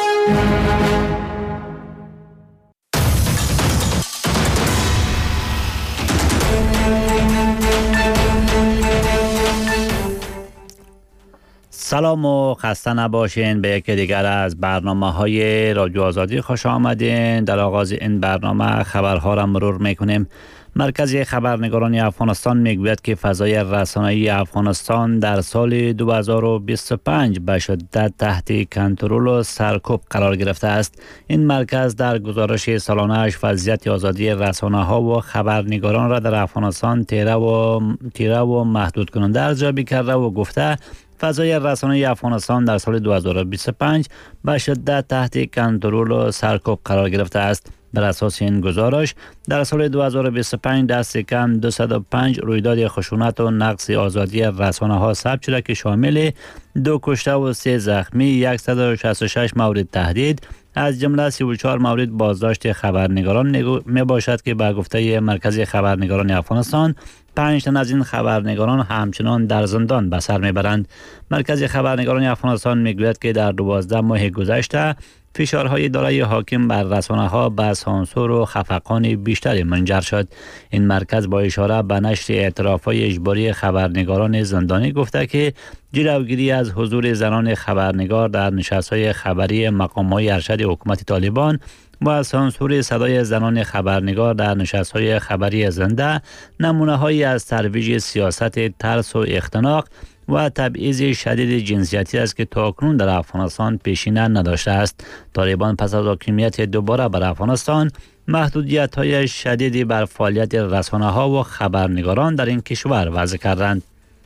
سلام و خسته نباشین. به یکی دیگر از برنامه های رادیو آزادی خوش آمدین. در آغاز این برنامه خبرها را مرور میکنیم. مرکز خبرنگاران افغانستان میگوید که فضای رسانه‌ای افغانستان در سال دو هزار و بیست و پنج به شدت تحت کنترل و سرکوب قرار گرفته است. این مرکز در گزارش سالانه‌اش وضعیت آزادی رسانه‌ها و خبرنگاران را در افغانستان تیره و تیره و محدود کننده ارزیابی کرده و گفته فضای رسانه‌ای افغانستان در سال دو هزار و بیست و پنج به شدت تحت کنترل و سرکوب قرار گرفته است. بر اساس این گزارش در سال دو هزار و بیست و پنج دست کم دویست و پنج رویداد خشونت و نقض آزادی رسانه‌ها ثبت شده که شامل دو کشته و سه زخمی، صد و شصت و شش مورد تهدید از جمله سی و چهار مورد بازداشت خبرنگاران می باشد که به گفته مرکز خبرنگاران افغانستان پنج تن از این خبرنگاران همچنان در زندان به سر میبرند. مرکز خبرنگاران افغانستان میگوید که در دوازده ماه گذشته فشارهای دارای حاکم بر رسانه‌ها به سانسور و خفقان بیشتری منجر شد. این مرکز با اشاره به نشر اعتراف‌های اجباری خبرنگاران زندانی گفته که جلوگیری از حضور زنان خبرنگار در نشست‌های خبری مقام‌های ارشد حکومت طالبان و سانسور صدای زنان خبرنگار در نشست‌های خبری زنده نمونه‌هایی از ترویج سیاست ترس و اختناق و تبعیض شدید جنسیتی است که تاکنون در افغانستان پیشینه نداشته است. طالبان پس از حاکمیت دوباره بر افغانستان محدودیت‌های شدیدی بر فعالیت رسانه‌ها و خبرنگاران در این کشور وضع کردند.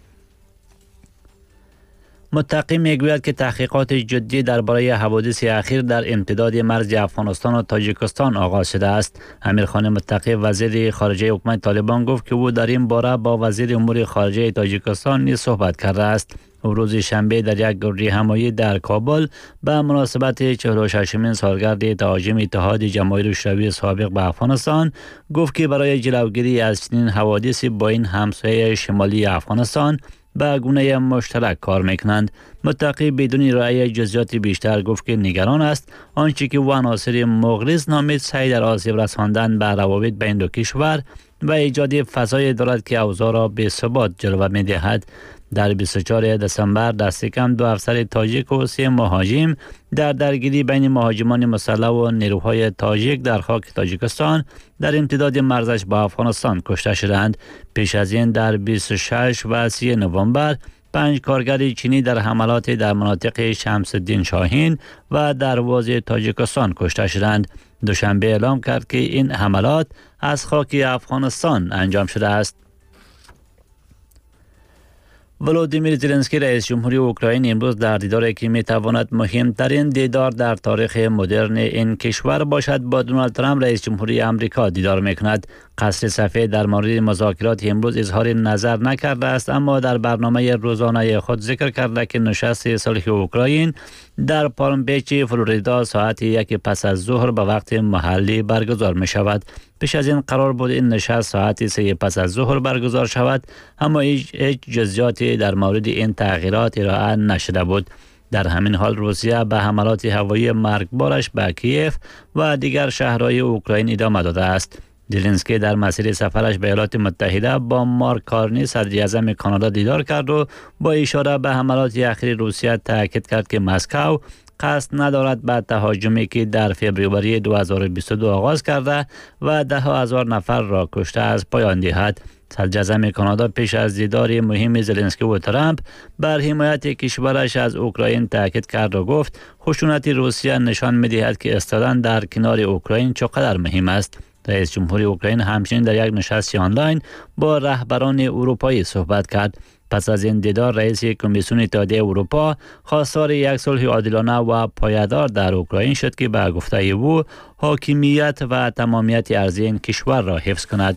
متقی میگوید که تحقیقات جدی درباره حوادث اخیر در امتداد مرز افغانستان و تاجیکستان آغاز شده است. امیرخان متقی وزیر خارجه حکومت طالبان گفت که او در این باره با وزیر امور خارجه تاجیکستان نیز صحبت کرده است. او روز شنبه در یک راهنمایی در کابل به مناسبت چهل و ششمین سالگرد تهاجم اتحاد جماهیر شوروی سابق به افغانستان گفت که برای جلوگیری از چنین حوادثی با این همسایه شمالی افغانستان به گونه مشترک کار میکنند. متقی بدون ارائه جزئیات بیشتر گفت که نگران است آنچه که او عناصر مغرض نامید سعی در آسیب رساندن به روابط بین دو کشور و ایجاد فضای دارد که اوضاع را به ثبات جلوه میدهد. در بیست و چهارم دسامبر دست کم دو افسر تاجیک و سه مهاجم در درگیری بین مهاجمان مسلح و نیروهای تاجیک در خاک تاجیکستان در امتداد مرزش با افغانستان کشته شدند. پیش از این در بیست و شش و سی نوامبر پنج کارگر چینی در حملات در مناطق شمس الدین شاهین و دروازه تاجیکستان کشته شدند. دوشنبه اعلام کرد که این حملات از خاک افغانستان انجام شده است. ولودیمیر زلنسکی رئیس جمهوری اوکراین امروز در دیداری که میتواند مهمترین دیدار در تاریخ مدرن این کشور باشد با دونالد ترامپ رئیس جمهوری آمریکا دیدار میکند. قصر سفید در مورد مذاکرات امروز اظهار نظر نکرده است، اما در برنامه روزانه خود ذکر کرده که نشست صلح اوکراین در پالم بیچ فلوریدا ساعت یک پس از ظهر به وقت محلی برگزار می شود. پیش از این قرار بود این نشست ساعت سه پس از ظهر برگزار شود، اما هیچ جزئیاتی در مورد این تغییرات ارائه نشده بود. در همین حال روسیه به حملات هوایی مرگبارش به کیف و دیگر شهرهای اوکراین ادامه داده است. زلنسکی در مسیر سفرش به ایالات متحده با مارک کارنی صدر اعظم کانادا دیدار کرد و با اشاره به حملات اخیر روسیه تاکید کرد که مسکو قصد ندارد به تهاجمی که در فوریه دو هزار و بیست و دو آغاز کرده و ده هزار نفر را کشته از پایان دهد. صدر اعظم کانادا پیش از دیدار مهم زلنسکی و ترامپ بر حمایت کشورش از اوکراین تاکید کرد و گفت خشونت روسیه نشان می‌دهد که ایستادن در کنار اوکراین چقدر مهم است. رئیس جمهوری اوکراین همچنین در یک نشست آنلاین با رهبران اروپایی صحبت کرد. پس از این دیدار رئیس کمیسیون اتحادیه اروپا خواستار یک صلح عادلانه و پایدار در اوکراین شد که به گفته او حاکمیت و تمامیت ارضی این کشور را حفظ کند.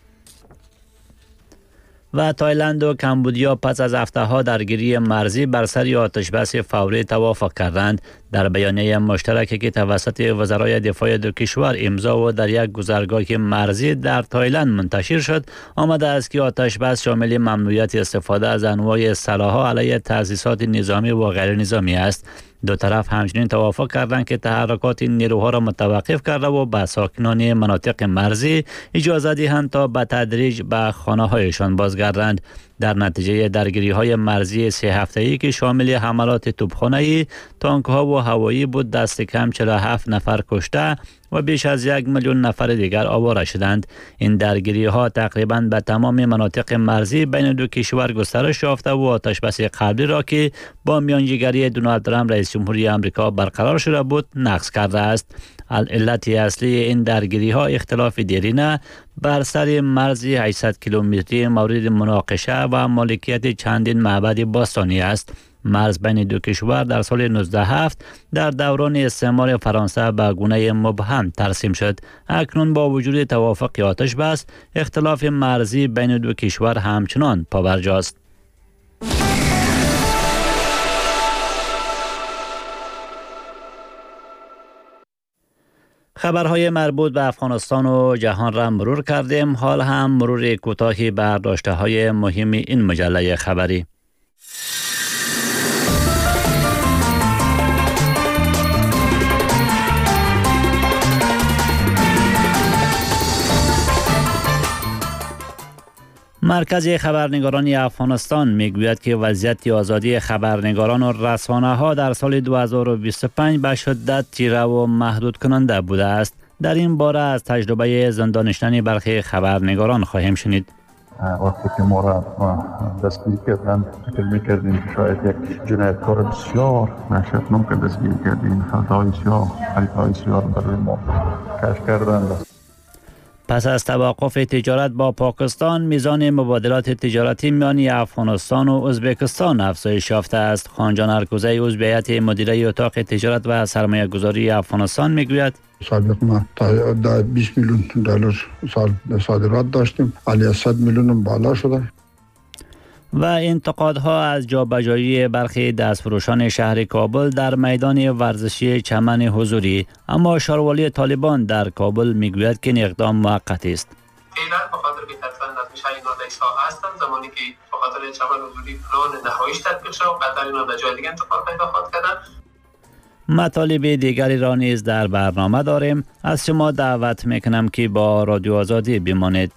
و تایلند و کمبودیا پس از هفته‌ها درگیری مرزی بر سر آتشبس فوری توافق کردند. در بیانیه مشترکی که توسط وزرای دفاع دو کشور امضا و در یک گذرگاه مرزی در تایلند منتشر شد، آمده است که آتشبس شامل ممنوعیت استفاده از انواع سلاح‌ها علیه تأسیسات نظامی و غیر نظامی است. دو طرف همچنین توافق کردند که تحرکات نیروها را متوقف کرده و به ساکنان مناطق مرزی اجازه دهند تا به تدریج به خانه‌هایشان بازگردند. در نتیجه درگیری‌های مرزی سه هفته‌ای که شامل حملات توپخانه‌ای، تانک‌ها و هوایی بود، دست کم چهل و هفت نفر کشته و بیش از یک میلیون نفر دیگر آواره شدند. این درگیری‌ها تقریباً به تمام مناطق مرزی بین دو کشور گسترش یافته و آتشبس قبلی را که با میانجیگری دونالد ترامپ رئیس جمهوری آمریکا برقرار شده بود نقض کرده است. علت اصلی این درگیری‌ها اختلاف دیرینه بر سر مرز هشتصد کیلومتری مورد مناقشه و مالکیت چندین معبد باستانی است. مرز بین دو کشور در سال نوزده هفت در دوران استعمار فرانسه به گونه مبهم ترسیم شد. اکنون با وجود توافق آتشبس، اختلاف مرزی بین دو کشور همچنان پابرجاست. خبرهای مربوط به افغانستان و جهان را مرور کردیم. حال هم مرور کوتاهی بر داشته‌های مهم این مجله خبری. مرکز خبرنگاران افغانستان میگوید که وضعیت آزادی خبرنگاران و رسانه ها در سال دو هزار و بیست و پنج به شدت تیره و محدود کننده بوده است. در این باره از تجربه زندان نشینی برخی خبرنگاران خواهیم شنید. وقتی که ما را دستگیر کردن فکر میکردیم که شاید یک جنایتکار بسیار وحشتناک دستگیر کردیم. خطاهای سیاه خطاهای سیاه برای ما کشف کردن. پس از توقف تجارت با پاکستان، میزان مبادلات تجارتی میان افغانستان و ازبکستان افزایش یافته است. خانجان ارکوزی عضو هیئت مدیره اتاق تجارت و سرمایه گذاری افغانستان میگوید سابق ما تا بیست میلیون دلار سال صادرات داشتیم، علی صد میلیون بالا شده. و انتقادها از جابجایی برخی دستفروشان شهر کابل در میدان ورزشی چمن حضوری، اما شاروالی طالبان در کابل میگوید که این اقدام موقت است. فعلا به خاطر که تطبیق نتیجه اینا دیسا هستن، زمانی که به خاطر چمن حضوری پلان نهاییش تطبیق شد و قطر اینا به جای دیگه انتقال پیدا خواهد کردن. مطالب دیگری را نیز در برنامه داریم. از شما دعوت میکنم که با رادیو آزادی بمانید.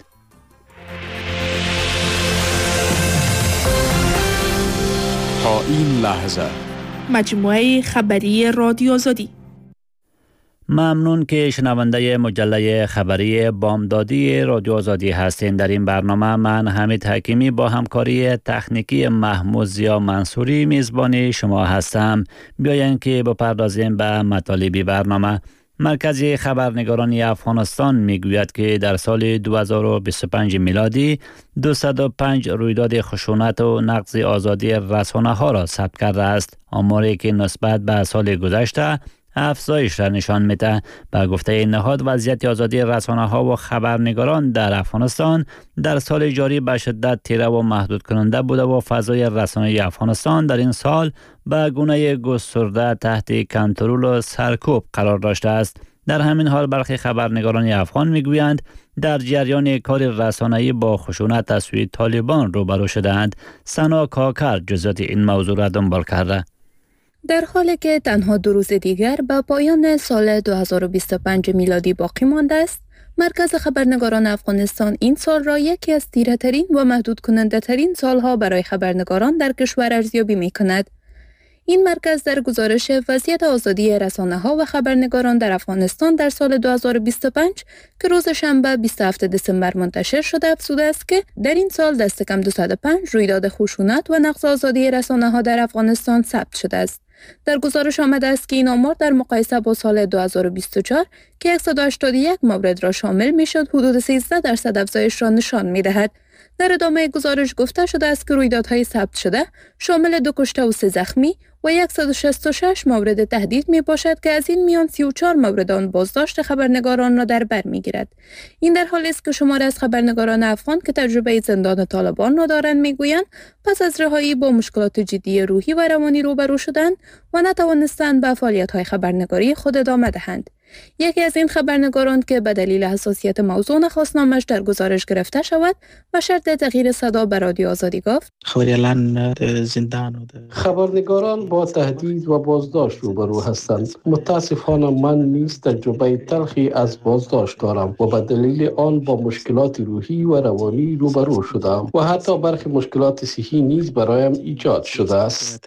تا این لحظه مجموعه خبری رادیو آزادی. ممنون که شنونده مجله خبری بامدادی رادیو آزادی هستین. در این برنامه من حمید حکیمی با همکاری تکنیکی محمود زیا منصوری میزبان شما هستم. بیاین که بپردازیم به مطالب برنامه. مرکز خبرنگاران افغانستان میگوید که در سال دو هزار و بیست و پنج میلادی دویست و پنج رویداد خشونت و نقض آزادی رسانه ها را ثبت کرده است. آماری که نسبت به سال گذشته افزایش را نشان میده. به گفته نهاد، وضعیت آزادی رسانه ها و خبرنگاران در افغانستان در سال جاری به شدت تیره و محدود کننده بوده و فضای رسانه‌ای افغانستان در این سال به گونه گسترده تحت کنترل و سرکوب قرار داشته است. در همین حال برخی خبرنگاران افغان میگویند در جریان کار رسانه‌ای با خشونت از سوی طالبان روبرو شده‌اند. سنا کاکر جزئیات این موضوع را دنبال کرده. در حالی که تنها دو روز دیگر به پایان سال دو هزار و بیست و پنج میلادی باقی مانده است، مرکز خبرنگاران افغانستان این سال را یکی از تیره‌ترین و محدود کننده ترین سالها برای خبرنگاران در کشور ارزیابی می کند. این مرکز در گزارش وضعیت آزادی رسانه‌ها و خبرنگاران در افغانستان در سال دو هزار و بیست و پنج که روز شنبه بیست و هفتم دسامبر منتشر شده افزوده است که در این سال دست کم دویست و پنج رویداد خشونت و نقض آزادی رسانه‌ها در افغانستان ثبت شده است. در گزارش آمده است که این آمار در مقایسه با سال دو هزار و بیست و چهار که صد و هشتاد و یک مورد را شامل می‌شد، حدود سیزده درصد افزایش را نشان می‌دهد. در ادامه گزارش گفته شده است که رویدادهای ثبت شده شامل دو کشته و سه زخمی و صد و شصت و شش مورد تهدید می باشد که از این میان سی و چهار مورد آن بازداشت خبرنگاران را در بر می گیرد. این در حالی است که شماری از خبرنگاران افغان که تجربه زندان طالبان را دارند می گویند پس از رهایی با مشکلات جدی روحی و روانی روبرو شدند و نتوانستند به فعالیت‌های خبرنگاری خود ادامه دهند. یکی از این خبرنگاران که به دلیل حساسیت موضوع نخواست نامش در گزارش گرفته شود و شرط تغییر صدا به رادیو آزادی گفت: خبریالان زندان و خبرنگاران با تهدید و بازداشت روبرو هستند. متاسفانه من نیز تجربه تلخی از بازداشت دارم و به دلیل آن با مشکلات روحی و روانی روبرو شدم و حتی برخی مشکلات صحی نیز برایم ایجاد شده است.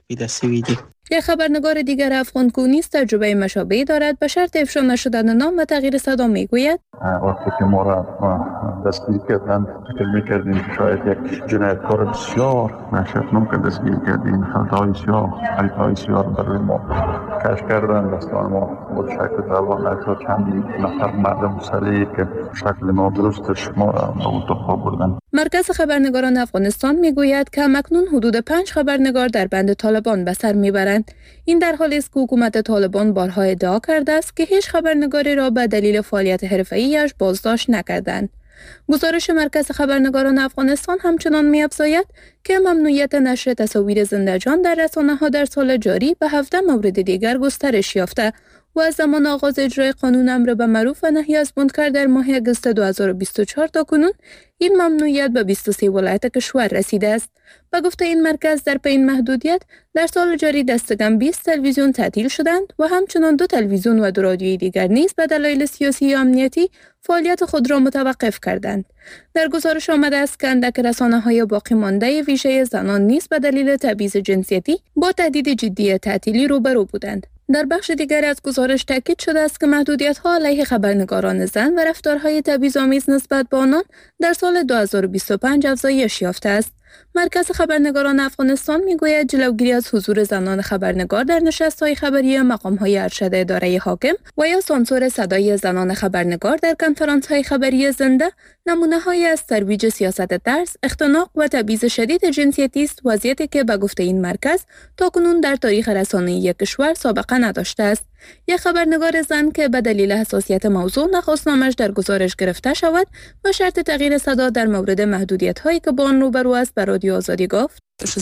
یک خبرنگار دیگر افغان که نیز تجربه مشابهی دارد به شرط افشا نشدن نام و تغییر صدا میگوید: وقتی که ما را دستگیر کردند فکر میکردیم که شاید یک جنایتکار بسیار وحشتناک که دستگیر کردیم، خطای سیاه خطای سیاه بر روی ما کشف کردند. دستان ما بود شکل روانه تا چندی نفر مردم سریع که شکل ما درستش ما را به اتاق بردند. مرکز خبرنگاران افغانستان میگوید که همکنون حدود پنج خبرنگار در بند طالبان به سر میبرند. این در حالی است که حکومت طالبان بارها ادعا کرده است که هیچ خبرنگاری را به دلیل فعالیت حرفه‌ایش بازداشت نکردند. گزارش مرکز خبرنگاران افغانستان همچنان می‌افزاید که ممنوعیت نشر تصاویر زنده‌جان در رسانه‌ها در سال جاری به هفده مورد دیگر گسترش یافته و از زمان آغاز اجرای قانون امر به معروف و نهی از منکر در ماه اگست دو هزار و بیست و چهار تا کنون این ممنوعیت به بیست و سه ولایت کشور رسیده است. به گفته این مرکز در پی این محدودیت در سال جاری دست کم بیست تلویزیون تعطیل شدند و همچنان دو تلویزیون و دو رادیوی دیگر نیز به دلایل سیاسی و امنیتی فعالیت خود را متوقف کردند. در گزارش آمده است که اندک رسانه‌های باقی مانده ویژه زنان نیز به دلیل تبعیض جنسیتی با تهدید جدی تعطیلی روبرو بودند. در بخش دیگر از گزارش تاکید شده است که محدودیت‌ها علیه خبرنگاران زن و رفتارهای تبعیض‌آمیز نسبت به آنان در سال دو هزار و بیست و پنج افزایش یافته است. مرکز خبرنگاران افغانستان میگوید جلوگیری از حضور زنان خبرنگار در نشست‌های خبری مقام‌های ارشد اداره حاکم و یا سانسور صدای زنان خبرنگار در کنفرانس‌های خبری زنده نمونه‌هایی از ترویج سیاست ترس، اختناق و تبعیض شدید جنسیتی است، وضعیتی که به گفته این مرکز تاکنون در تاریخ رسانه‌ای کشور سابقه نداشته است. یک خبرنگار زن که به دلیل حساسیت موضوع نخواست نامش در گزارش گرفته شود و شرط تغییر صدا در مورد محدودیت‌هایی که با آن روبرو است به رادیو آزادی گفت: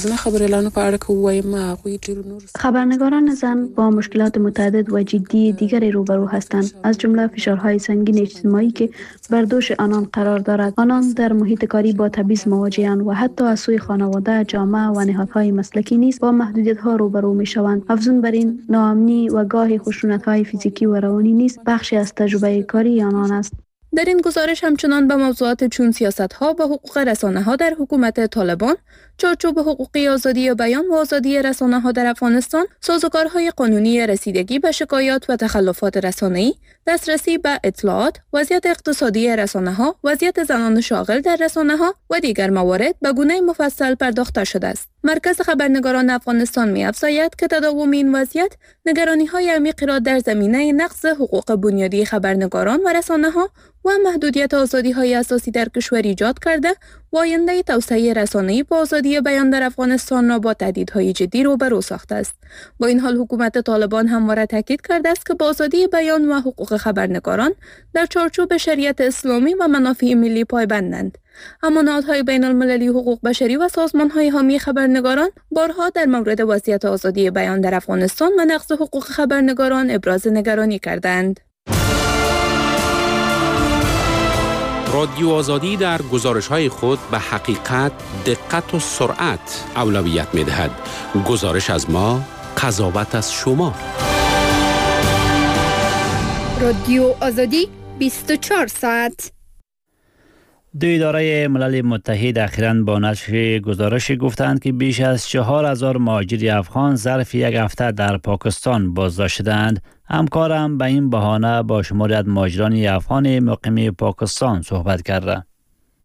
خبرنگاران زن با مشکلات متعدد و جدی دیگری روبرو هستند، از جمله فشارهای سنگین اجتماعی که بر دوش آنان قرار دارد. آنان در محیط کاری با تبعیض مواجه‌اند و حتی از سوی خانواده، جامعه و نهادهای مسلکی نیز با محدودیت‌ها روبرو می‌شوند. افزون بر این، ناامنی و گاهی خشونت‌های فیزیکی و روانی نیز بخشی از تجربه کاری آنان است. در این گزارش همچنان به موضوعات چون سیاست‌ها و حقوق رسانه‌ها در حکومت طالبان، چارچوب حقوقی آزادی بیان و آزادی رسانه‌ها در افغانستان، سازوکارهای قانونی رسیدگی به شکایات و تخلفات رسانه‌ای، دسترسی به اطلاعات، وضعیت اقتصادی رسانه‌ها، وضعیت زنان شاغل در رسانه‌ها و دیگر موارد به گونه مفصل پرداخته شده است. مرکز خبرنگاران افغانستان می‌افزاید که تداوم این وضعیت نگرانی‌های عمیقی را در زمینه نقض حقوق بنیادی خبرنگاران و رسانه‌ها و محدودیت آزادی‌های اساسی در کشور ایجاد کرده و آینده توسعه رسانه‌ای با آزادی بیان در افغانستان را با تهدیدهای جدی روبرو ساخته است. با این حال حکومت طالبان همواره تاکید کرده است که با آزادی بیان و حقوق خبرنگاران در چارچوب شریعت اسلامی و منافع ملی پایبندند. اما نهادهای بین المللی حقوق بشری و سازمان‌های حامی خبرنگاران بارها در مورد وضعیت آزادی بیان در افغانستان و نقض حقوق خبرنگاران ابراز نگرانی کردند. رادیو آزادی در گزارش‌های خود به حقیقت، دقت و سرعت اولویت می‌دهد. گزارش از ما، قضاوت از شما. رادیو آزادی بیست و چهار ساعت. دو اداره ملل متحد اخیراً با نشر گزارشی گفتند که بیش از چهار هزار مهاجر افغان ظرف یک هفته در پاکستان بازداشت شدند. همکارم به این بهانه با شماری از مهاجران افغان مقیم پاکستان صحبت کرده.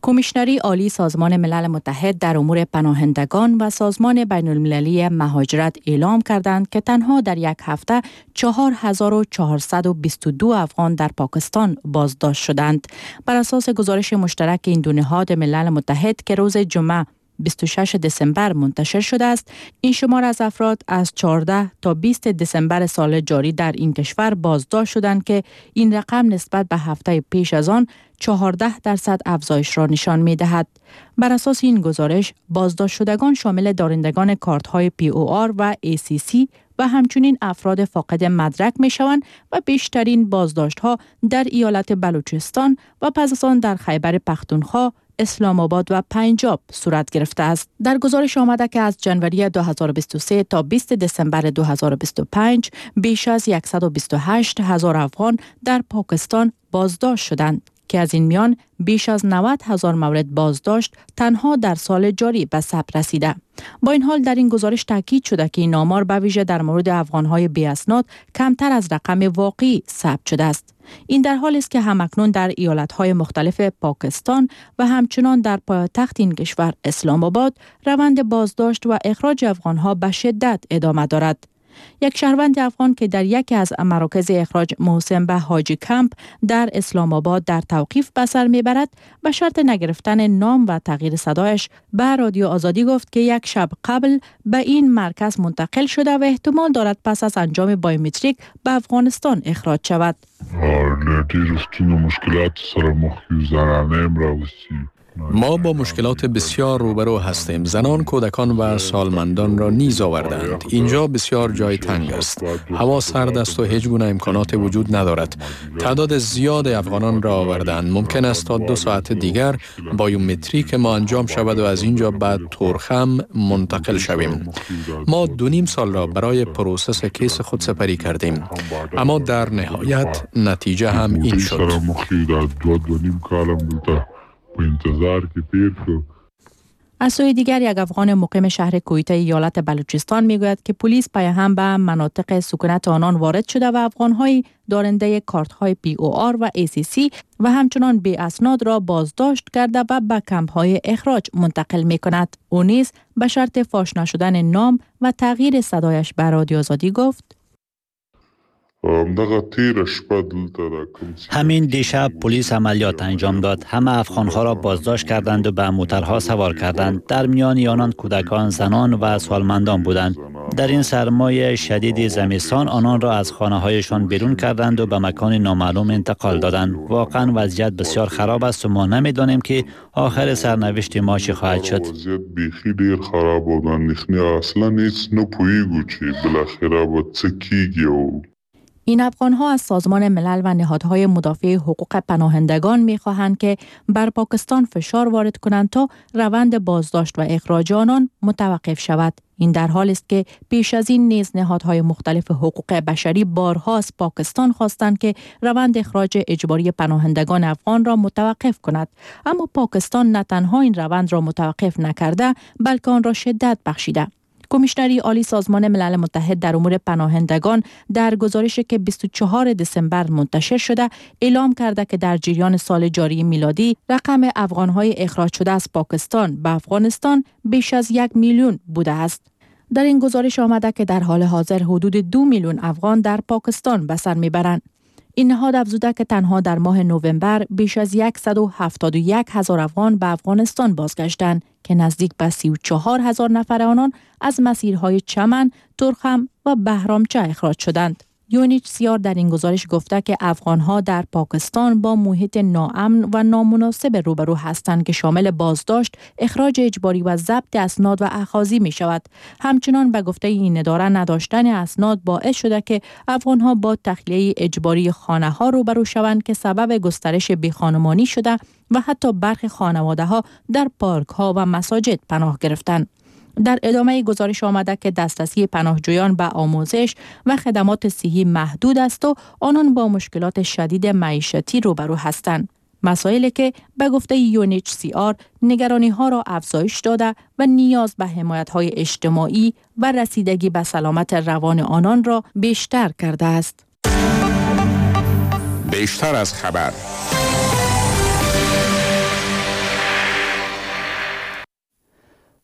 کمیشنری عالی سازمان ملل متحد در امور پناهندگان و سازمان بین المللی مهاجرت اعلام کردند که تنها در یک هفته چهار هزار و چهارصد و بیست و دو افغان در پاکستان بازداشت شدند. بر اساس گزارش مشترک این دو نهاد ملل متحد که روز جمعه بیست و ششم دسامبر منتشر شده است، این شمار از افراد از چهارده تا بیست دسامبر سال جاری در این کشور بازداشت شدند که این رقم نسبت به هفته پیش از آن چهارده درصد افزایش را نشان می دهد. بر اساس این گزارش، بازداشت شدگان شامل دارندگان کارت های پی او آر و ای سی سی و همچنین افراد فاقد مدرک می شوند و بیشترین بازداشت ها در ایالت بلوچستان و پس از آن در خیبر پختونخوا، اسلام آباد و پنجاب صورت گرفته است. در گزارش آمده که از جنوری دو هزار و بیست و سه تا بیست دسامبر دو هزار و بیست و پنج بیش از صد و بیست و هشت هزار افغان در پاکستان بازداشت شدند که از این میان بیش از نود هزار مورد بازداشت تنها در سال جاری به ثبت رسیده. با این حال در این گزارش تاکید شده که این آمار به ویژه در مورد افغان‌های بی اسناد کمتر از رقم واقعی ثبت شده است. این در حالی است که همکنون در ایالت‌های مختلف پاکستان و همچنان در پایتخت این کشور اسلام آباد روند بازداشت و اخراج افغان‌ها به شدت ادامه دارد. یک شهروند افغان که در یکی از مراکز اخراج محسن به حاجی کمپ در اسلام آباد در توقیف به سر میبرد، به شرط نگرفتن نام و تغییر صدایش به رادیو آزادی گفت که یک شب قبل به این مرکز منتقل شده و احتمال دارد پس از انجام بایومتریک به افغانستان اخراج شود. ما با مشکلات بسیار روبرو هستیم. زنان، کودکان و سالمندان را نیز آوردند. اینجا بسیار جای تنگ است. هوا سرد است و هیچ گونه امکانات وجود ندارد. تعداد زیاد افغانان را آوردند. ممکن است تا دو ساعت دیگر بایومتریک ما انجام شود و از اینجا بعد تورخم منتقل شویم. ما دو نیم سال را برای پروسس کیس خود سپری کردیم. اما در نهایت نتیجه هم این شد. از سوی دیگر یک افغان مقیم شهر کویته ایالت بلوچستان میگوید که پلیس پیهم به مناطق سکونت آنان وارد شده و افغان‌های دارنده کارت‌های پی او آر و ای سی سی و همچنان بی اسناد را بازداشت کرده و به کمپ‌های اخراج منتقل می‌کند. او نیز به شرط فاش نشدن نام و تغییر صدایش به رادیو آزادی گفت: همین دیشب پلیس عملیات انجام داد. همه افغانها را بازداشت کردند و به موترها سوار کردند. در میان آنان کودکان، زنان و سالمندان بودند. در این سرمای شدید زمستان آنان را از خانه هایشان بیرون کردند و به مکان نامعلوم انتقال دادند. واقعا وضعیت بسیار خراب است و ما نمیدانیم که آخر سرنوشت ما چه خواهد شد. وضعیت بیخی ډیر خراب و نخنی اصلا هیڅ نه پوهیږو چې بالاخره به څه کیږي. این افغان‌ها از سازمان ملل و نهادهای مدافع حقوق پناهندگان می‌خواهند که بر پاکستان فشار وارد کنند تا روند بازداشت و اخراج آنان متوقف شود. این در حالی است که پیش از این نیز نهادهای مختلف حقوق بشری بارها از پاکستان خواستند که روند اخراج اجباری پناهندگان افغان را متوقف کند، اما پاکستان نه تنها این روند را متوقف نکرده بلکه آن را شدت بخشیده. کمیشنری عالی سازمان ملل متحد در امور پناهندگان در گزارشی که بیست و چهارم دسامبر منتشر شده اعلام کرده که در جریان سال جاری میلادی رقم افغان‌های اخراج شده از پاکستان به افغانستان بیش از یک میلیون بوده است. در این گزارش آمده که در حال حاضر حدود دو میلیون افغان در پاکستان به سر میبرند. این نهاد افزوده که تنها در ماه نوامبر بیش از صد و هفتاد و یک هزار افغان به افغانستان بازگشتند که نزدیک به سی و چهار هزار نفر آنان از مسیرهای چمن، ترخم و بهرامچه اخراج شدند. یو ان اچ سی آر در این گزارش گفته که افغانها در پاکستان با محیط ناامن و نامناسب روبرو هستند که شامل بازداشت، اخراج اجباری و ضبط اسناد و اخاذی می شود. همچنان به گفته این اداره نداشتن اسناد باعث شده که افغانها با تخلیه اجباری خانه ها روبرو شوند که سبب گسترش بیخانمانی شده و حتی برخی خانواده ها در پارک ها و مساجد پناه گرفتند. در ادامه گزارش آمده که دسترسی پناهجویان به آموزش و خدمات صحی محدود است و آنان با مشکلات شدید معیشتی روبرو هستند. مسائلی که به گفته یو ان اچ سی آر نگرانی ها را افزایش داده و نیاز به حمایت های اجتماعی و رسیدگی به سلامت روان آنان را بیشتر کرده است. بیشتر از خبر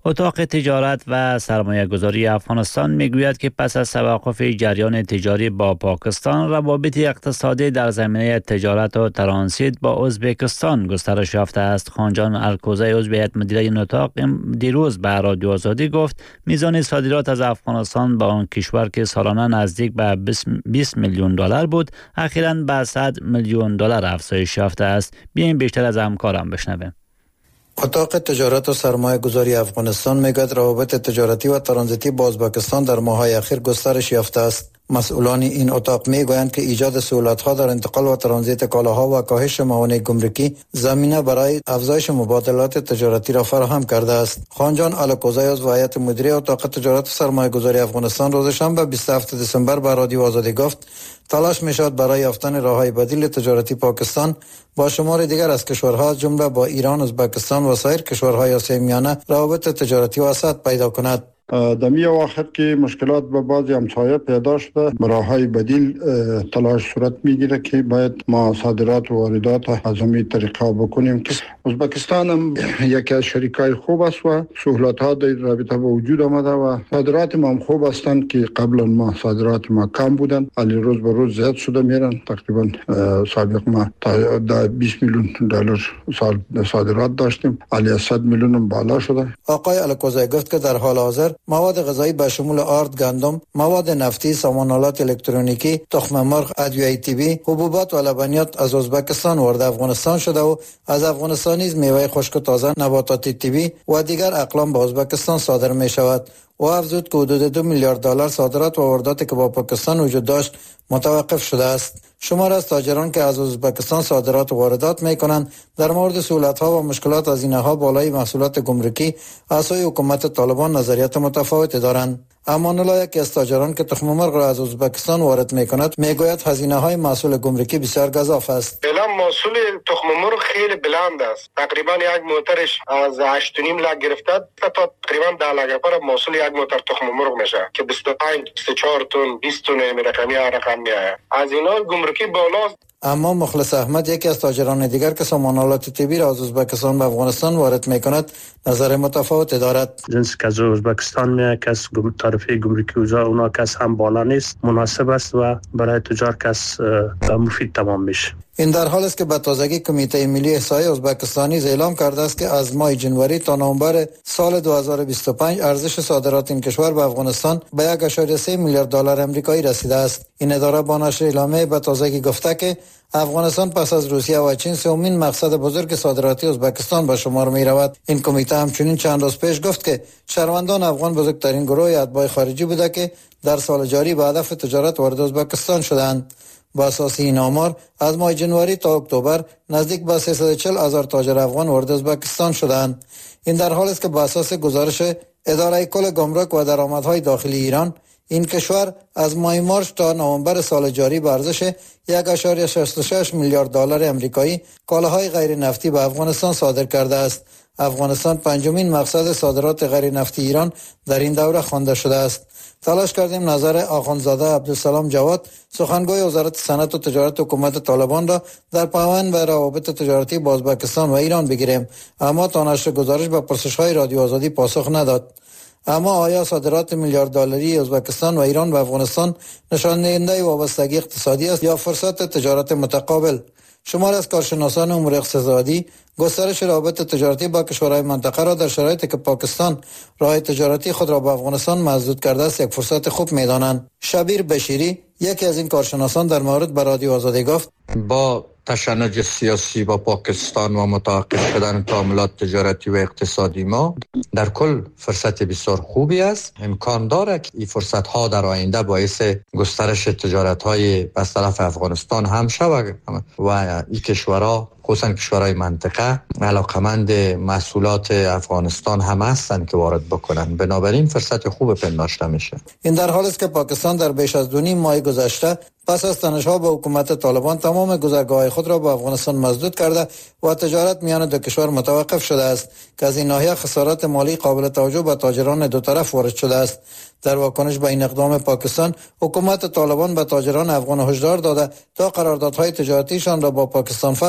اتاق تجارت و سرمایه گذاری افغانستان میگوید که پس از توقف جریان تجاری با پاکستان، روابط اقتصادی در زمینه تجارت و ترانزیت با ازبکستان گسترش یافته است. خانجان الکوزی عضو هیئت مدیره این اتاق دیروز به رادیو آزادی گفت میزان صادرات از افغانستان با آن کشور که سالانه نزدیک به بیست میلیون دلار بود، اخیراً به صد میلیون دلار افزایش یافته است. بیاین بیشتر از همکارم بشنویم. اتاق تجارت و سرمایه گذاری افغانستان میگوید روابط تجارتی و ترانزیتی با ازبکستان در ماه‌های اخیر گسترش یافته است. مسئولان این اتاق میگویند که ایجاد سهولت‌ها در انتقال و ترانزیت کالاها و کاهش موانع گمرکی زمینه برای افزایش مبادلات تجارتی را فراهم کرده است. خانجان الکوزی عضو هیئت مدیره اتاق تجارت و سرمایه گذاری افغانستان روز شنبه بیست و هفتم دسامبر به رادیو آزادی گفت تلاش می‌شود برای یافتن راه‌های بدیل تجارتی پاکستان با شمار دیگر از کشورها جمله با ایران، ازبکستان و سایر کشورهای آسیای میانه روابط تجارتی وسعت پیدا کند. در می واقع که مشکلات به بعضی همسایه پیدا شده، راه‌های بدیل تلاش صورت میگیره که باید ما صادرات و واردات از همین طریقه بکنیم که ازبکستان هم یکی از شریکای خوب است و سهولت‌ها در رابطه با وجود آمده و صادرات ما هم خوب هستند که قبلا ما صادرات ما کم بودن، ولی روز به روز زیاد شده میرن. تقریبا سابق ما تا بیست میلیون دلار سال صادرات داشتیم، ولی صد میلیون بالا شده. آقای الکوزی گفت که در حال حاضر مواد غذایی به شمول آرد، گندم، مواد نفتی، سامانالات الکترونیکی، تخم مرغ، ادویه طبی، حبوبات و لبنیات از ازبکستان وارد افغانستان شده و از افغانستان نیز میوه خشک و تازه، نباتات طبی و دیگر اقلام به ازبکستان صادر می شود. و افزود که حدود دو میلیارد دلار صادرات و وارداتی که با پاکستان وجود داشت متوقف شده است. شمار از تاجران که از ازبکستان صادرات و واردات میکنند در مورد سهولت‌ها و مشکلات از اینها بالای محصولات گمرکی از سوی حکومت طالبان نظریات متفاوتی دارند. امان الله یکی از تاجران که تخم مرغ را از ازبکستان وارد میکند میگوید هزینه‌های محصول گمرکی بسیار گزاف است. فعلا محصول تخم مرغ خیلی بلند است. تقریبا یک موترش از هشت و نیم لک گرفته تا تقریبا ده لک پر محصول یک موتر تخم مرغ میشه که بیست و پنج بیست و چهار تن بیست تن رقمی رقم میآید. از اینا گمرکی بالاست. اما مخلص احمد یکی از تاجران دیگر که سامانالات طبی را از ازبکستان به افغانستان وارد میکند نظر متفاوت دارد. جنس که از ازبکستان میاد که از تعرفه گمرکی اونا کس هم بالا نیست، مناسب است و برای تجار کس مفید تمام میشه. این در حال است که به تازگی کمیته ملی احصایی ازبکستانی اعلام کرده است که از ماه جنوری تا نوامبر سال دو هزار و بیست و پنج ارزش صادرات این کشور به افغانستان به یک ممیز سه میلیارد دلار آمریکایی رسیده است. این اداره با نشر اعلامیه به تازگی گفته که افغانستان پس از روسیه و چین سومین مقصد بزرگ صادراتی ازبکستان به شمار می رود. این کمیته همچنین چند روز پیش گفت که شهروندان افغان بزرگترین گروه اتباع خارجی بوده که در سال جاری به هدف تجارت وارد ازبکستان شدند. با اساس این آمار از ماه جنوری تا اکتبر نزدیک به سیصد و چهل هزار تاجر افغان وارد ازبکستان شدند. این در حالی است که با اساس گزارش اداره کل گمرک و درآمدهای داخلی ایران این کشور از ماه مارس تا نوامبر سال جاری به ارزش یک ممیز شصت و شش میلیارد دلار آمریکایی کالاهای غیر نفتی به افغانستان صادر کرده است. افغانستان پنجمین مقصد صادرات غیر نفتی ایران در این دوره خوانده شده است. تلاش کردیم نظر آخوندزاده عبدالسلام جواد سخنگوی وزارت صنعت و تجارت حکومت طالبان را در پیوند به روابط تجارتی با ازبکستان و ایران بگیریم، اما تا نشر گزارش به پرسش‌های رادیو آزادی پاسخ نداد. اما آیا صادرات میلیارد دلاری ازبکستان و ایران به افغانستان نشان دهنده وابستگی اقتصادی است یا فرصت تجارت متقابل؟ شمار از کارشناسان امور اقتصادی گسترش روابط تجارتی با کشورهای منطقه را در شرایطی که پاکستان راه تجارتی خود را به افغانستان مسدود کرده است یک فرصت خوب می‌دانند. شبیر بشیری یکی از این کارشناسان در مورد به رادیو آزادی گفت با تشنج سیاسی با پاکستان و متوقف شدن تعاملات تجارتی و اقتصادی ما در کل فرصت بسیار خوبی است. امکان داره که این فرصت ها در آینده باعث گسترش تجارت های از طرف افغانستان هم شود و این کشورها خصوصا کشورهای منطقه علاقمند محصولات افغانستان هم هستند که وارد بکنن، بنابراین فرصت خوب پنداشته میشه. این در حالی است که پاکستان در بیش از دو نیم ماه گذشته پس از تنش‌ها با حکومت طالبان تمام گذرگاه‌های خود را به افغانستان مسدود کرده و تجارت میان دو کشور متوقف شده است که از این ناحیه خسارات مالی قابل توجه به تاجران دو طرف وارد شده است. در واکنش به این اقدام پاکستان، حکومت طالبان به تاجران افغان هشدار داده تا قراردادهای تجارتیشان را با پاکستان فسخ کنند.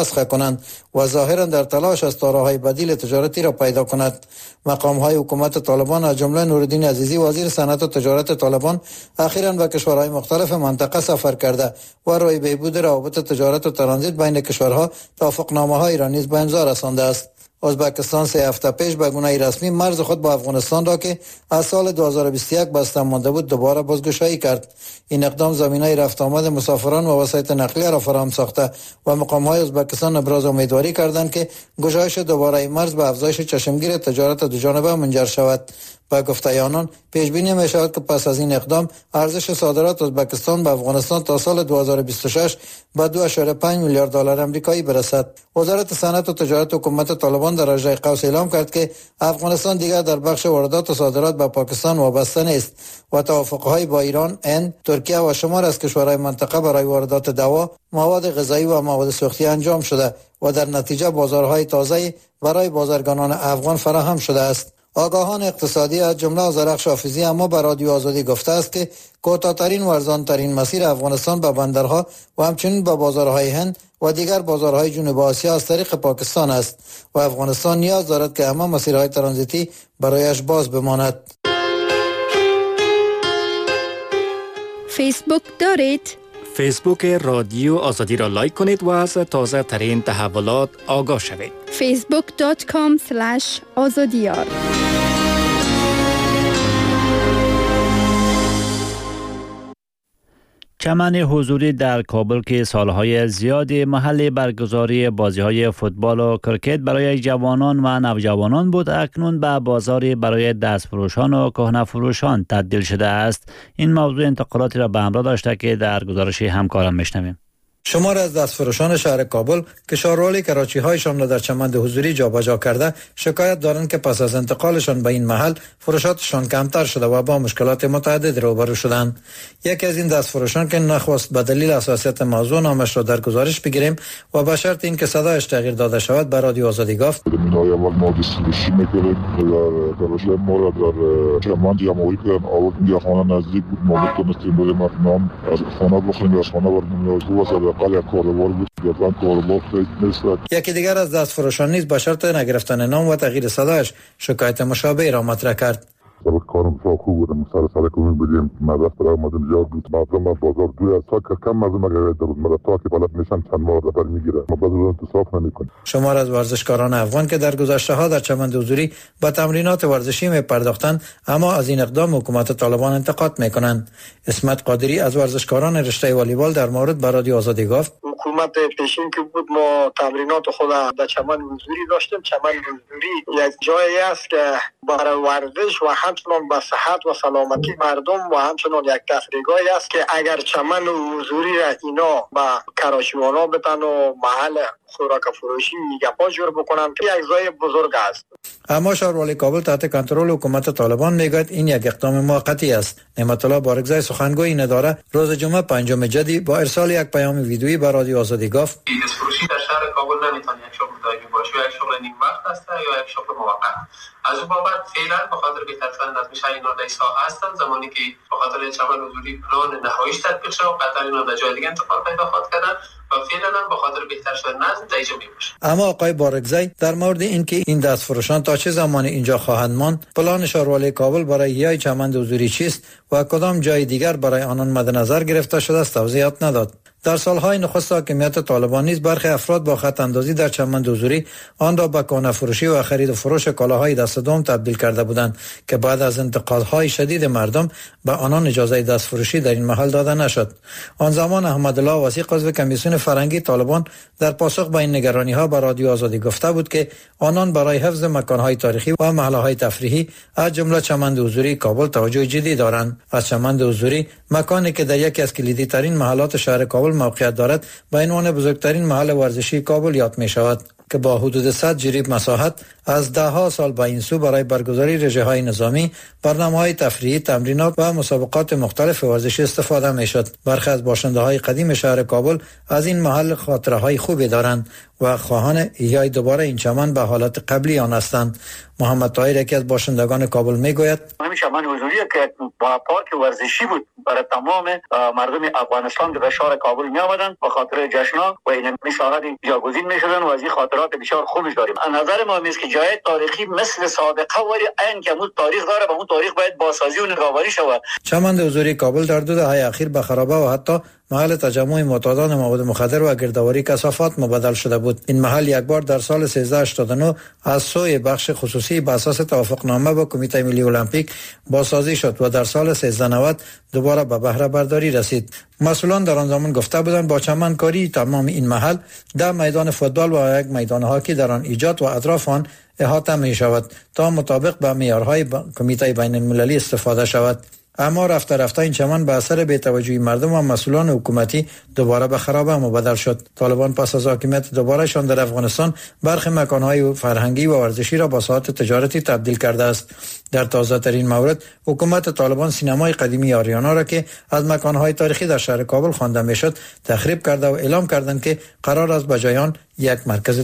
کنند و ظاهرا در تلاش است تا راه‌های بدیل تجارتی را پیدا کند. مقام‌های حکومت طالبان از جمله نورالدین عزیزی وزیر صنعت و تجارت طالبان اخیراً به کشورهای مختلف منطقه سفر کرده و روی بهبود روابط تجارت و ترانزیت بین کشورها توافقنامه‌هایی را نیز به امضا رسانده است. ازبکستان سه هفته پیش به گونه رسمی مرز خود با افغانستان را که از سال دو هزار و بیست و یک بسته مانده بود دوباره بازگشایی کرد. این اقدام زمینه رفت آمد مسافران و وسایط نقلیه را فراهم ساخته و مقام‌های ازبکستان ابراز امیدواری کردند که گشایش دوباره مرز به افزایش چشمگیر تجارت دوجانبه منجر شود. با گفته آنان پیش بینی می شود که پس از این اقدام ارزش صادرات ازبکستان به افغانستان تا سال دو هزار و بیست و شش به دو ممیز پنج میلیارد دلار آمریکایی برسد. وزارت صنعت و تجارت حکومت طالبان در اجرای قوس اعلام کرد که افغانستان دیگر در بخش واردات و صادرات به پاکستان وابسته نیست و توافق‌های با ایران، هند، ترکیه و شمار از کشورهای منطقه برای واردات دوا، مواد غذایی و مواد سوختی انجام شده و در نتیجه بازارهای تازه برای بازرگانان افغان فراهم شده است. آگاهان اقتصادی از جمله زرخش حافظی اما به رادیو آزادی گفته است که کوتاه‌ترین و ارزان‌ترین مسیر افغانستان به بندرها و همچنین به بازارهای هند و دیگر بازارهای جنوب آسیا از طریق پاکستان است و افغانستان نیاز دارد که همه مسیرهای ترانزیتی برایش باز بماند. فیسبوک دارید؟ فیسبوک رادیو آزادی را لایک کنید و از تازه ترین تحولات آگاه شوید. فیسبوک دات کام اسلش آزادیار. چمن حضوری در کابل که سالهای زیادی محل برگزاری بازی‌های فوتبال و کرکت برای جوانان و نوجوانان بود، اکنون به بازاری برای دستفروشان و کهنه فروشان تبدیل شده است. این موضوع انتقالاتی را به همراه داشته که در گزارش همکارم میشنویم. شمار از دستفروشان شهر کابل که شارول کراچی هایشان را در چمن حضوری جابجا کرده شکایت دارند که پس از انتقالشان به این محل فروشاتشان کمتر شده و با مشکلات متعدد روبرو شدند. یکی از این دستفروشان که نخواست به دلیل حساسیت موضوع نامش را در گزارش بگیریم و به شرط اینکه صدایش تغییر داده شود به رادیو آزادی گفت: منهای اول ما دستفروشی میکردیم در کراچی، ما را در چمن جمعی کردن، آوردیم یا خانه نزدیک بود، ما میتونستیم بریم نام از خانه بخوریم یا از خانه بریم. یکی دیگر از دستفروشان نیز با شرط نگرفتن نام و تغییر صدایش شکایت مشابه را مطرح کرد. سبب کارم بسیار خوب بودم، سر سر کنیم بدیم مدرس برای آمدن زیاد بود، مردم از بازار دوی از تا کم مردم اگر در بود تا که بلد میشن چند ماه دفر میگیره، ما بعضی رو انتصاف نمیکنیم. شمار از ورزشکاران افغان که در گذشته ها در چمن حضوری با تمرینات ورزشی می پرداختند اما از این اقدام حکومت طالبان انتقاد میکنند. اسمت قادری از ورزشکاران رشته والیبال در مورد به رادیو آزادی گفت: حکومت پیشین که بود ما تمرینات خود در چمن حضوری داشتیم. چمن حضوری یک جایی است که برای ورزش و همچنان به صحت و سلامتی مردم و همچنان یک تفریحگاهی است که اگر چمن حضوری را اینا به کراچیوانا بتن و محل خوراک فروشی گپا جور بکنن که یک جای بزرگ است. اما شهروالی کابل تحت کنترل حکومت طالبان میگوید این یک اقدام موقتی است. نعمت الله بارگزای سخنگوی این اداره روز جمعه پنجم جدی با ارسال یک پیام ویدیویی به رادیو آزادی گفت: دستفروشی در شهر کابل نمیتونه یک شغل دائمی باشه، یا یک شغل نیم وقت است یا یک شغل موقت. از اون بابت فعلا به خاطر بهتر شدن از میشه اینا در ساحه هستن، زمانی که به خاطر چمن حضوری پلان نهاییش تطبیق شد و قطعا اینا در جای دیگه انتقال پیدا خواهد کردن و فعلا هم به خاطر بهتر شدن نظم در اینجا میباشه. اما آقای بارگزای در مورد اینکه این دستفروشان تا چه زمان اینجا خواهند ماند، پلان شهروالی کابل برای یای چمن حضوری چیست و کدام جای دیگر برای آنان مد نظر گرفته شده است توضیحات نداد. در سالهای نخست حاکمیت طالبان نیز برخی افراد با خط اندازی در چمن حضوری آن را به کهنه فروشی و خرید و فروش کالاهای دست دوم تبدیل کرده بودند که بعد از انتقادهای شدید مردم به آنان اجازه دست فروشی در این محل داده نشد. آن زمان احمد الله وسیق عضو کمیسیون فرهنگی طالبان در پاسخ به این نگرانی‌ها به رادیو آزادی گفته بود که آنان برای حفظ مکان‌های تاریخی و محل‌های تفریحی از جمله چمن حضوری کابل توجه جدی دارند. از چمن حضوری، مکانی که در یکی از کلیدی ترین محلات شهر کابل موقعیت دارد، به عنوان بزرگترین محل ورزشی کابل یاد می شود. که با حدود صد جریب مساحت از ده ها سال به این سو برای برگزاری رژه های نظامی، برنامه های تفریحی، تمرینات و مسابقات مختلف ورزشی استفاده می شد. برخی از باشنده های قدیم شهر کابل از این محل خاطره های خوبی دارند و خواهان احیای دوباره این چمن به حالت قبلی آن هستند. محمد طاهر یکی از باشندگان کابل میگوید همین چمن حضوری که با پارک ورزشی بود برای تمام مردم افغانستان که به شهر کابل می آمدند به خاطر جشن‌ها و این مساحت جاگزین می شدن و از این خاطرات بسیار خوبی داریم. از نظر ما است که جای تاریخی مثل سابقه ولی عین که اون تاریخ داره و اون تاریخ باید بازسازی و نگهداری شود. چمن حضوری کابل در دو دهه اخیر به خرابه و حتی محل تجمع معتادان مواد مخدر و گردآوری کثافات مبدل شده بود. این محل یک بار در سال سیزده هشتاد و نه از سوی بخش خصوصی بر اساس توافقنامه با کمیته ملی المپیک بازسازی شد و در سال سیزده نود دوباره به بهره برداری رسید. مسئولان در آن زمان گفته بودند با چمن کاری تمام این محل ده میدان فوتبال و یک میدان هاکی در آن ایجاد و اطراف آن احاطه می شود تا مطابق با معیارهای کمیته بین المللی استفاده شود. اما رفته رفته این چمن به اثر بی‌توجهی مردم و مسئولان حکومتی دوباره به خرابه مبدل شد. طالبان پس از حاکمیت دوبارهشان در افغانستان برخی مکانهای فرهنگی و ورزشی را با ساحات تجارتی تبدیل کرده است. در تازه ترین مورد حکومت طالبان سینمای قدیمی آریانا را که از مکانهای تاریخی در شهر کابل خوانده میشد تخریب کرده و اعلام کردند که قرار است به جای آن یک مرکز